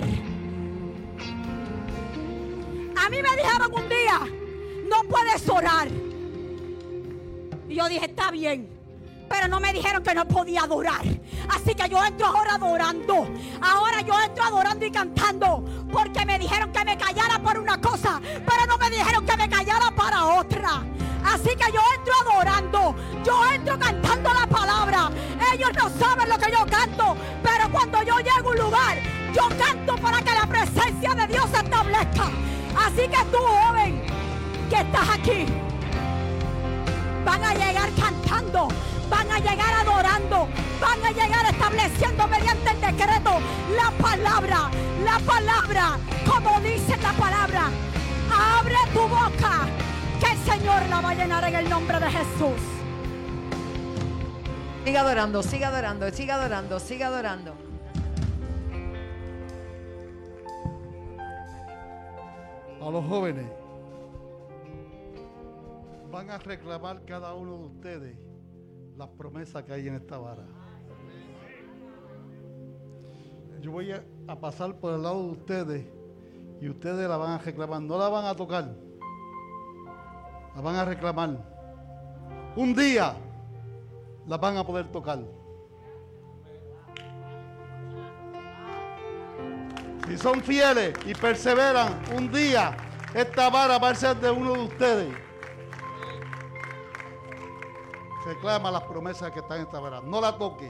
A mí me dijeron un día, no puedes orar. Y yo dije, está bien. Pero no me dijeron que no podía adorar. Así que yo entro ahora adorando. Ahora yo entro adorando y cantando. Porque me dijeron que me callara por una cosa, pero no me dijeron que me callara para otra. Así que yo entro adorando. Yo entro cantando la palabra. Ellos no saben lo que yo canto, pero cuando yo llego a un lugar, yo canto para que la presencia de Dios se establezca. Así que tú, joven, que estás aquí, van a llegar cantando, van a llegar adorando, van a llegar estableciendo mediante el decreto la palabra, como dice la palabra. Abre tu boca, que el Señor la va a llenar en el nombre de Jesús. Siga adorando, siga adorando, siga adorando, siga adorando. A los jóvenes, van a reclamar cada uno de ustedes las promesas que hay en esta vara. Yo voy a pasar por el lado de ustedes y ustedes la van a reclamar, no la van a tocar, la van a reclamar. Un día la van a poder tocar. Si son fieles y perseveran, un día esta vara va a ser de uno de ustedes. Reclama las promesas que están en esta vara. No la toque.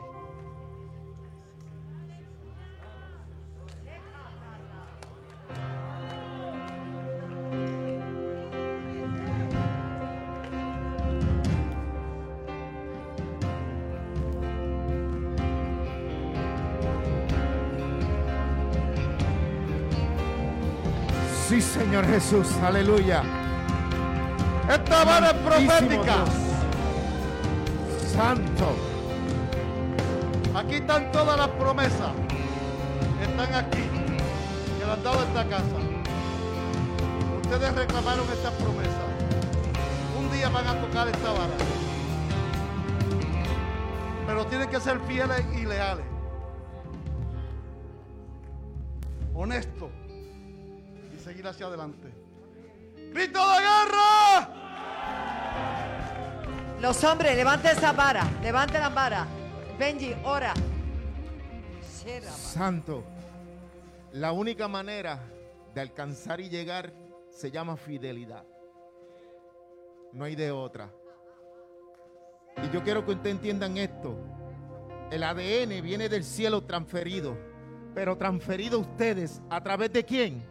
Sí, Señor Jesús, aleluya. Esta vara es profética. Dios. Santo. Aquí están todas las promesas. Están aquí. Que le han dado a esta casa. Ustedes reclamaron estas promesas. Un día van a tocar esta vara. Pero tienen que ser fieles y leales. Honestos. Seguir hacia adelante. ¡Grito de guerra! Los hombres, levanten esa vara, levanten la vara. Benji, ora. Santo, la única manera de alcanzar y llegar se llama fidelidad. No hay de otra. Y yo quiero que ustedes entiendan esto. El ADN viene del cielo transferido, pero transferido a ustedes, ¿a través de quién?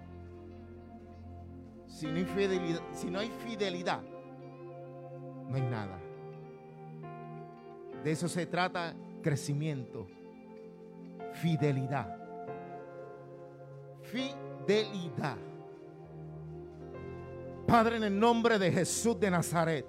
Si no hay fidelidad, no hay nada. De eso se trata crecimiento. Fidelidad. Fidelidad. Padre, en el nombre de Jesús de Nazaret,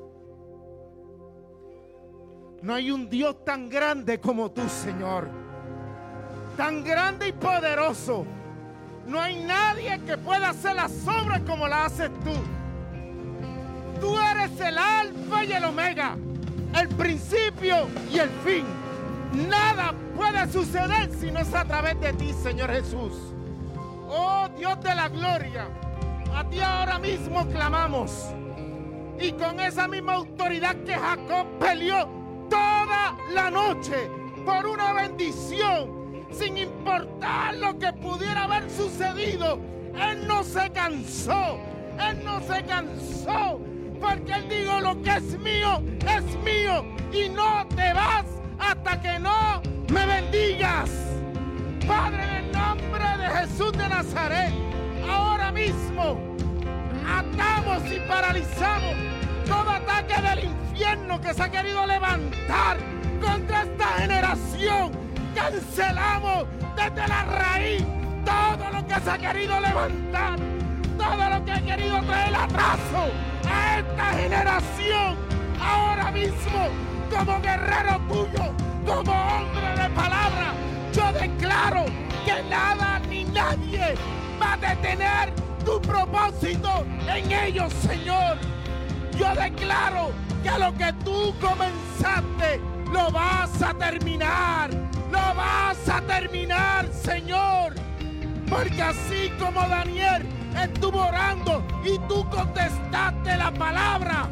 no hay un Dios tan grande como tú, Señor. Tan grande y poderoso. No hay nadie que pueda hacer las obras como las haces tú. Tú eres el alfa y el omega, el principio y el fin. Nada puede suceder si no es a través de ti, Señor Jesús. Oh Dios de la gloria, a ti ahora mismo clamamos. Y con esa misma autoridad que Jacob peleó toda la noche por una bendición, sin importar lo que pudiera haber sucedido, él no se cansó. Él no se cansó. Porque él dijo: lo que es mío, y no te vas hasta que no me bendigas. Padre, en el nombre de Jesús de Nazaret, ahora mismo atamos y paralizamos todo ataque del infierno que se ha querido levantar contra esta generación. Cancelamos desde la raíz todo lo que se ha querido levantar, todo lo que ha querido traer atraso a esta generación. Ahora mismo, como guerrero tuyo, como hombre de palabra, yo declaro que nada ni nadie va a detener tu propósito en ellos, Señor. Yo declaro que lo que tú comenzaste lo vas a terminar. Lo vas a terminar, Señor. Porque así como Daniel estuvo orando y tú contestaste la palabra,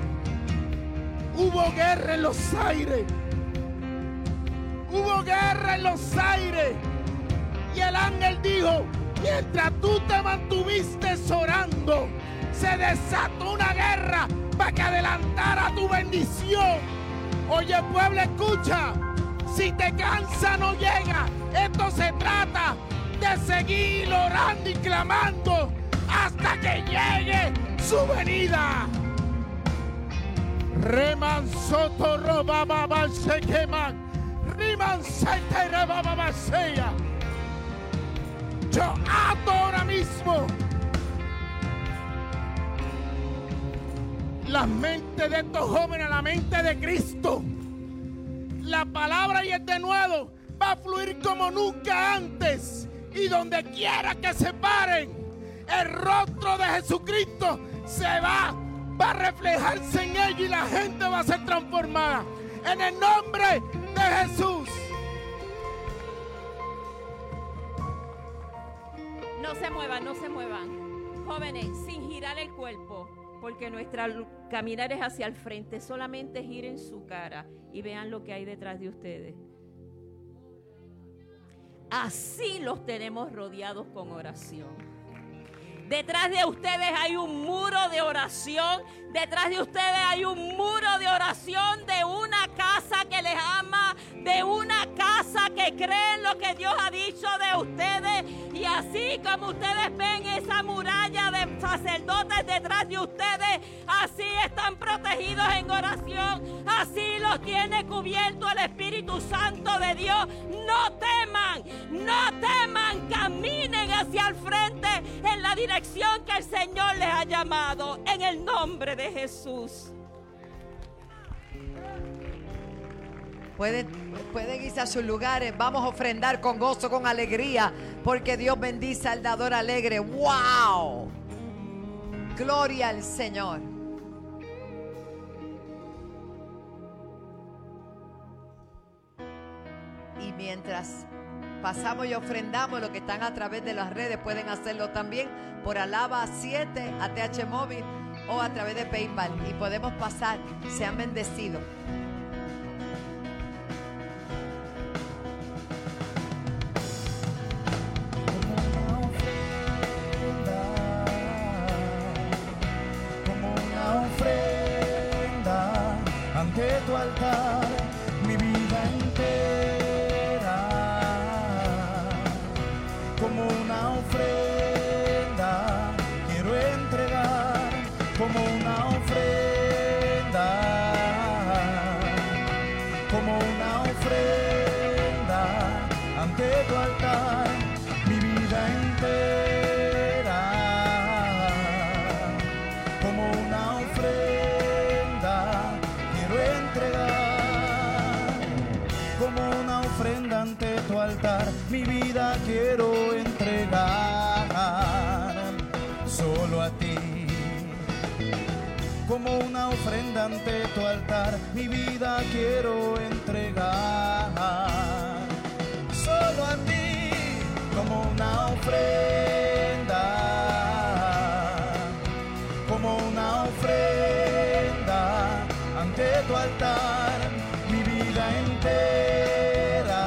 hubo guerra en los aires. Hubo guerra en los aires. Y el ángel dijo: mientras tú te mantuviste orando, se desató una guerra para que adelantara tu bendición. Oye, pueblo, escucha. Si te cansa, no llega. Esto se trata de seguir orando y clamando hasta que llegue su venida. Reman soto robaba se queman. Riman se rebaba sea. Yo ato ahora mismo la mente de estos jóvenes a la mente de Cristo. la palabra y el denuedo va a fluir como nunca antes. Y donde quiera que se paren, el rostro de Jesucristo va a reflejarse en ellos y la gente va a ser transformada. En el nombre de Jesús. No se muevan, no se muevan. Jóvenes, sin girar el cuerpo, porque nuestra caminar es hacia el frente. Solamente giren su cara y vean lo que hay detrás de ustedes. Así los tenemos rodeados con oración. Detrás de ustedes hay un muro de oración. Detrás de ustedes hay un muro de oración de una casa que les ama, de una casa que cree en lo que Dios ha dicho de ustedes. Y así como ustedes ven esa muralla de sacerdotes detrás de ustedes, así están protegidos en oración. Así los tiene cubierto el Espíritu Santo de Dios. No teman, no teman, caminen hacia el frente en la dirección que el Señor les ha llamado, en el nombre de Jesús. Pueden irse a sus lugares. Vamos a ofrendar con gozo, con alegría, porque Dios bendice al dador alegre. ¡Wow! Gloria al Señor. Y mientras pasamos y ofrendamos, los que están a través de las redes pueden hacerlo también por Alaba 7, ATH Móvil o a través de PayPal. Y podemos pasar. Sean bendecidos. Ante tu altar, mi vida entera, como una ofrenda, quiero entregar, como una ofrenda, como una ofrenda, ante tu altar, mi vida entera, como una ofrenda. Como una ofrenda ante tu altar, mi vida quiero entregar solo a ti. Como una ofrenda ante tu altar, mi vida quiero entregar solo a ti. Como una ofrenda, como una ofrenda ante tu altar, mi vida entera,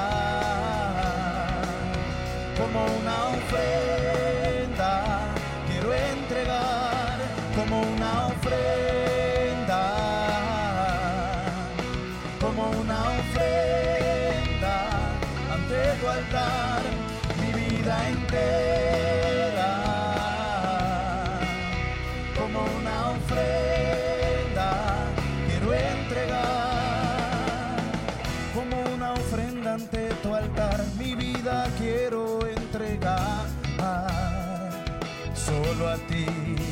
como una ofrenda, quiero entregar, como una ofrenda, como una ofrenda, ante tu altar, mi vida entera, como una ofrenda, quiero entregar, como una ofrenda ante tu altar, mi vida quiero entregar solo a ti.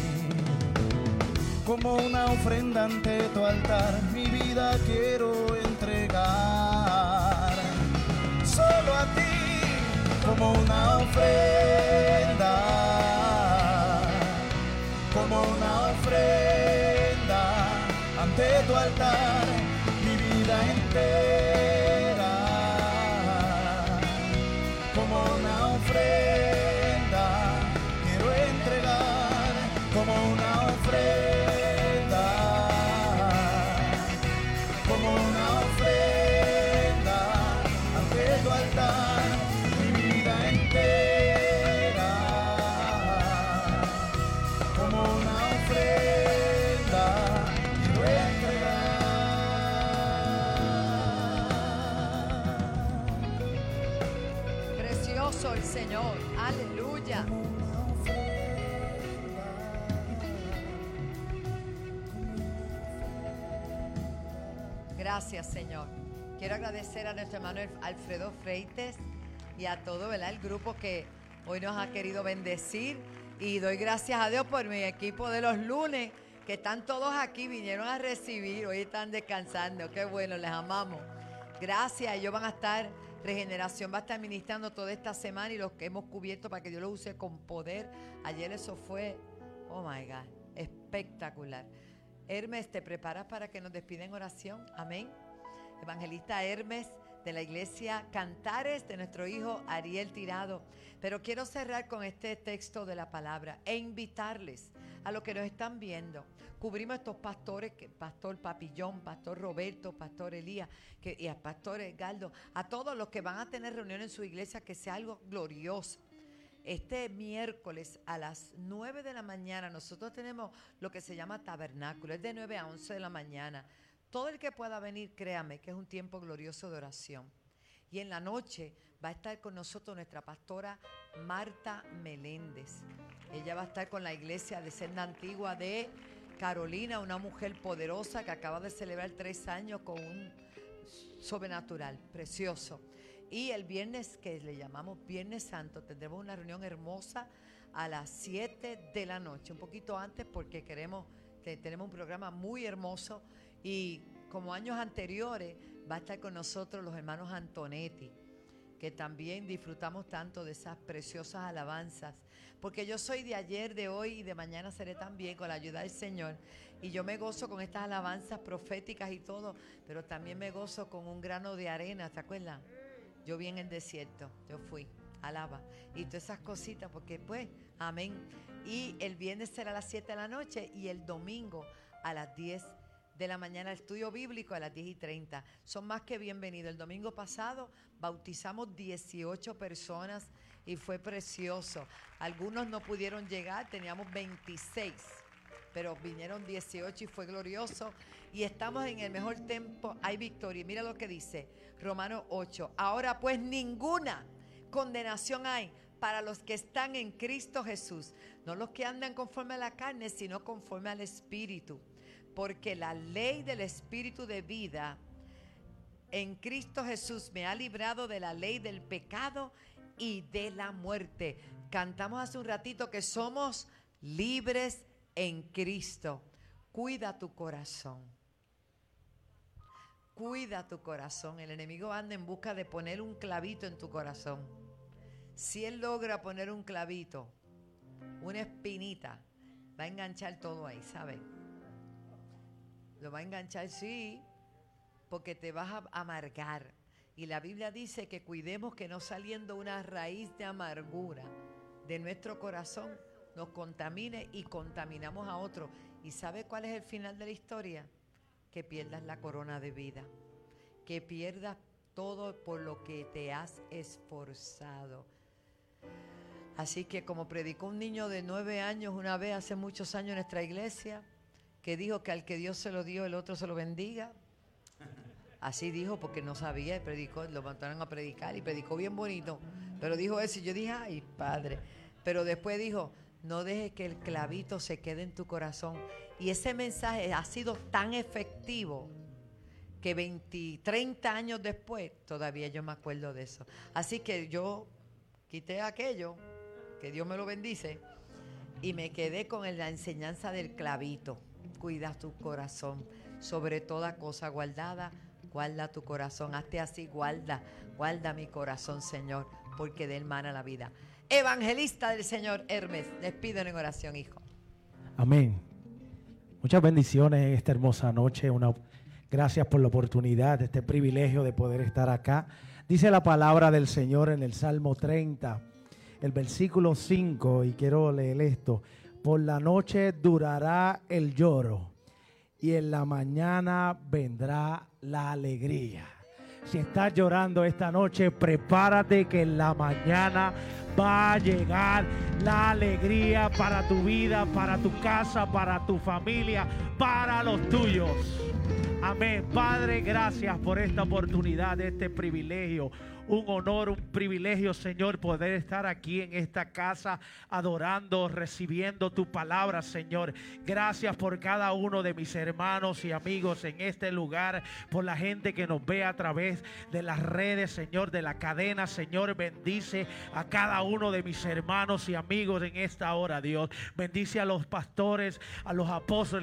Como una ofrenda ante tu altar, mi vida quiero entregar solo a ti. Como una ofrenda, como una ofrenda ante tu altar, mi vida entera, como una ofrenda, quiero entregar, como una ofrenda, como una ofrenda ante tu altar, mi vida entera, como una ofrenda, quiero entregar. Precioso el Señor. Aleluya. Gracias, Señor. Quiero agradecer a nuestro hermano Alfredo Freites y a todo, ¿verdad?, el grupo que hoy nos ha querido bendecir. Y doy gracias a Dios por mi equipo de los lunes, que están todos aquí, vinieron a recibir, hoy están descansando. Qué bueno, les amamos. Gracias, ellos van a estar, Regeneración va a estar ministrando toda esta semana y los que hemos cubierto para que Dios los use con poder. Ayer eso fue, oh my God, espectacular. Hermes, ¿te preparas para que nos despida en oración? Amén. Evangelista Hermes de la iglesia Cantares de nuestro hijo Ariel Tirado. Pero quiero cerrar con este texto de la palabra e invitarles a los que nos están viendo. Cubrimos estos pastores, Pastor Papillón, Pastor Roberto, Pastor Elías y a Pastor Edgardo, a todos los que van a tener reunión en su iglesia, que sea algo glorioso. Este miércoles a las 9 de la mañana nosotros tenemos lo que se llama tabernáculo, es de 9 a 11 de la mañana. Todo el que pueda venir, créame que es un tiempo glorioso de oración. Y en la noche va a estar con nosotros nuestra pastora Marta Meléndez. Ella va a estar con la iglesia de Senda Antigua de Carolina, una mujer poderosa que acaba de celebrar 3 años con un sobrenatural, precioso. Y el viernes, que le llamamos Viernes Santo, tendremos una reunión hermosa a las 7 de la noche, un poquito antes porque tenemos un programa muy hermoso. Y como años anteriores va a estar con nosotros los hermanos Antonetti, que también disfrutamos tanto de esas preciosas alabanzas, porque yo soy de ayer, de hoy y de mañana seré también con la ayuda del Señor. Y yo me gozo con estas alabanzas proféticas y todo, pero también me gozo con un grano de arena, ¿te acuerdas? Yo vi en el desierto, yo fui, alaba, y todas esas cositas, porque pues, amén. Y el viernes será a las 7 de la noche y el domingo a las 10 de la mañana, el estudio bíblico a las 10:30. Son más que bienvenidos. El domingo pasado bautizamos 18 personas y fue precioso. Algunos no pudieron llegar, teníamos 26, pero vinieron 18 y fue glorioso. Y estamos en el mejor tiempo, hay victoria. Mira lo que dice Romanos 8. Ahora pues ninguna condenación hay para los que están en Cristo Jesús. No los que andan conforme a la carne, sino conforme al Espíritu. Porque la ley del Espíritu de vida en Cristo Jesús me ha librado de la ley del pecado y de la muerte. Cantamos hace un ratito que somos libres en Cristo. Cuida tu corazón. Cuida tu corazón. El enemigo anda en busca de poner un clavito en tu corazón. Si él logra poner un clavito, una espinita, va a enganchar todo ahí, ¿sabes? Lo va a enganchar, sí, porque te vas a amargar. Y la Biblia dice que cuidemos que no saliendo una raíz de amargura de nuestro corazón nos contamine y contaminamos a otro. ¿Y sabe cuál es el final de la historia? Que pierdas la corona de vida, que pierdas todo por lo que te has esforzado. Así que como predicó un niño de 9 años una vez hace muchos años en nuestra iglesia, que dijo que al que Dios se lo dio, el otro se lo bendiga. Así dijo porque no sabía y predicó, lo mandaron a predicar y predicó bien bonito. Pero dijo eso y yo dije, ay, Padre. Pero después dijo, no dejes que el clavito se quede en tu corazón. Y ese mensaje ha sido tan efectivo que 30 años después todavía yo me acuerdo de eso. Así que yo quité aquello, que Dios me lo bendice, y me quedé con la enseñanza del clavito. Cuida tu corazón, sobre toda cosa guardada, guarda tu corazón. Hazte así, guarda mi corazón, Señor, porque de él mana la vida. Evangelista del Señor Hermes, despídelo en oración, hijo. Amén. Muchas bendiciones en esta hermosa noche. Gracias por la oportunidad, este privilegio de poder estar acá. Dice la palabra del Señor en el Salmo 30, el versículo 5, y quiero leer esto. Por la noche durará el lloro y en la mañana vendrá la alegría. Si estás llorando esta noche, prepárate que en la mañana va a llegar la alegría para tu vida, para tu casa, para tu familia, para los tuyos. Amén. Padre, gracias por esta oportunidad, este privilegio. Un honor, un privilegio, Señor, poder estar aquí en esta casa adorando, recibiendo tu palabra, Señor. Gracias por cada uno de mis hermanos y amigos en este lugar, por la gente que nos ve a través de las redes, Señor, de la cadena. Señor, bendice a cada uno de mis hermanos y amigos en esta hora, Dios. Bendice a los pastores, a los apóstoles de esta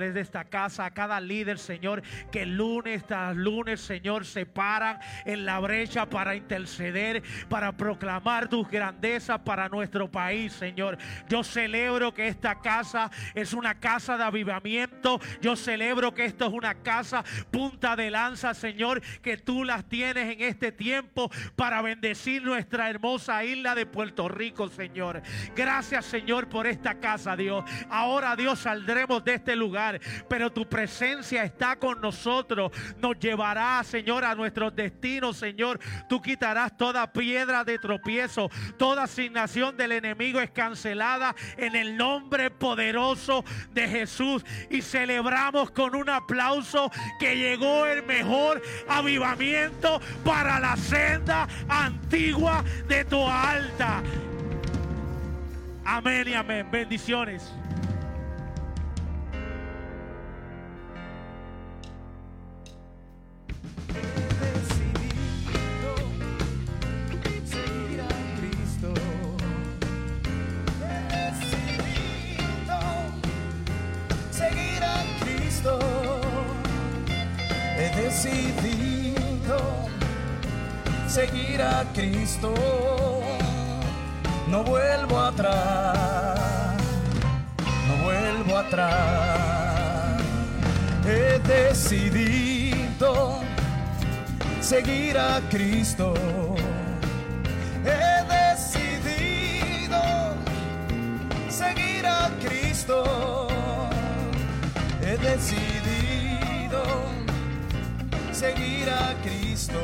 esta casa, a cada líder, Señor, que lunes tras lunes, Señor, se paran en la brecha para interceder, para proclamar tus grandezas para nuestro país, Señor. Yo celebro que esta casa es una casa de avivamiento. Yo celebro que esto es una casa punta de lanza, Señor, que tú las tienes en este tiempo para bendecir nuestra hermosa isla de Puerto Rico, Señor. Gracias, Señor, por esta casa, Dios. Ahora, Dios, saldremos de este lugar, pero tu presencia está con nosotros. Nos llevará, Señor, a nuestros destinos, Señor. Tú quitarás toda piedra de tropiezo. Toda asignación del enemigo es cancelada en el nombre poderoso de Jesús. Y celebramos con un aplauso que llegó el mejor avivamiento para la senda antigua de Toa Alta. Amén y amén. Bendiciones. He decidido seguir a Cristo, no vuelvo atrás, no vuelvo atrás. He decidido seguir a Cristo, he decidido seguir a Cristo, he decidido seguir a Cristo,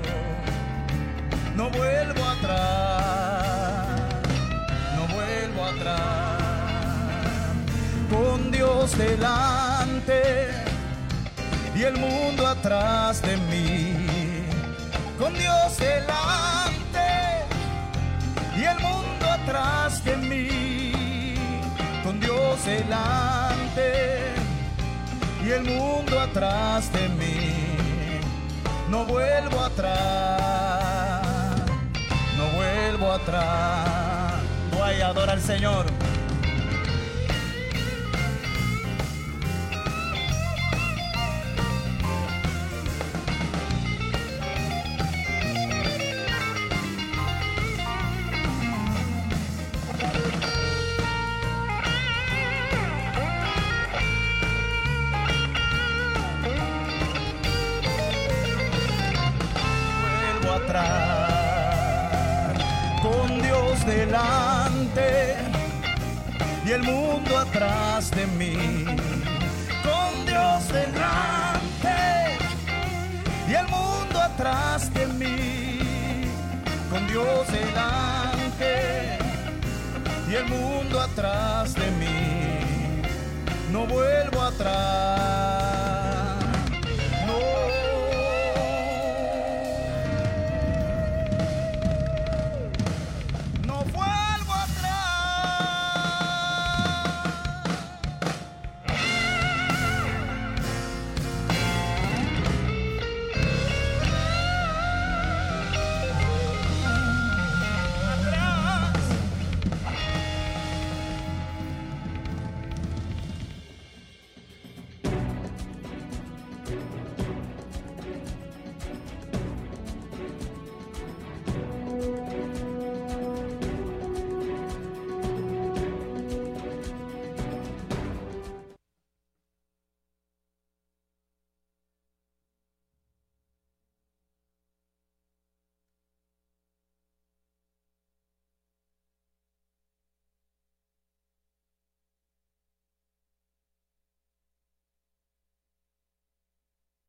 no vuelvo atrás, no vuelvo atrás. Con Dios delante y el mundo atrás de mí, con Dios delante y el mundo atrás de mí, con Dios delante y el mundo atrás de mí, no vuelvo atrás, no vuelvo atrás. Voy a adorar al Señor. Con Dios delante y el mundo atrás de mí, con Dios delante y el mundo atrás de mí, con Dios delante y el mundo atrás de mí, no vuelvo atrás.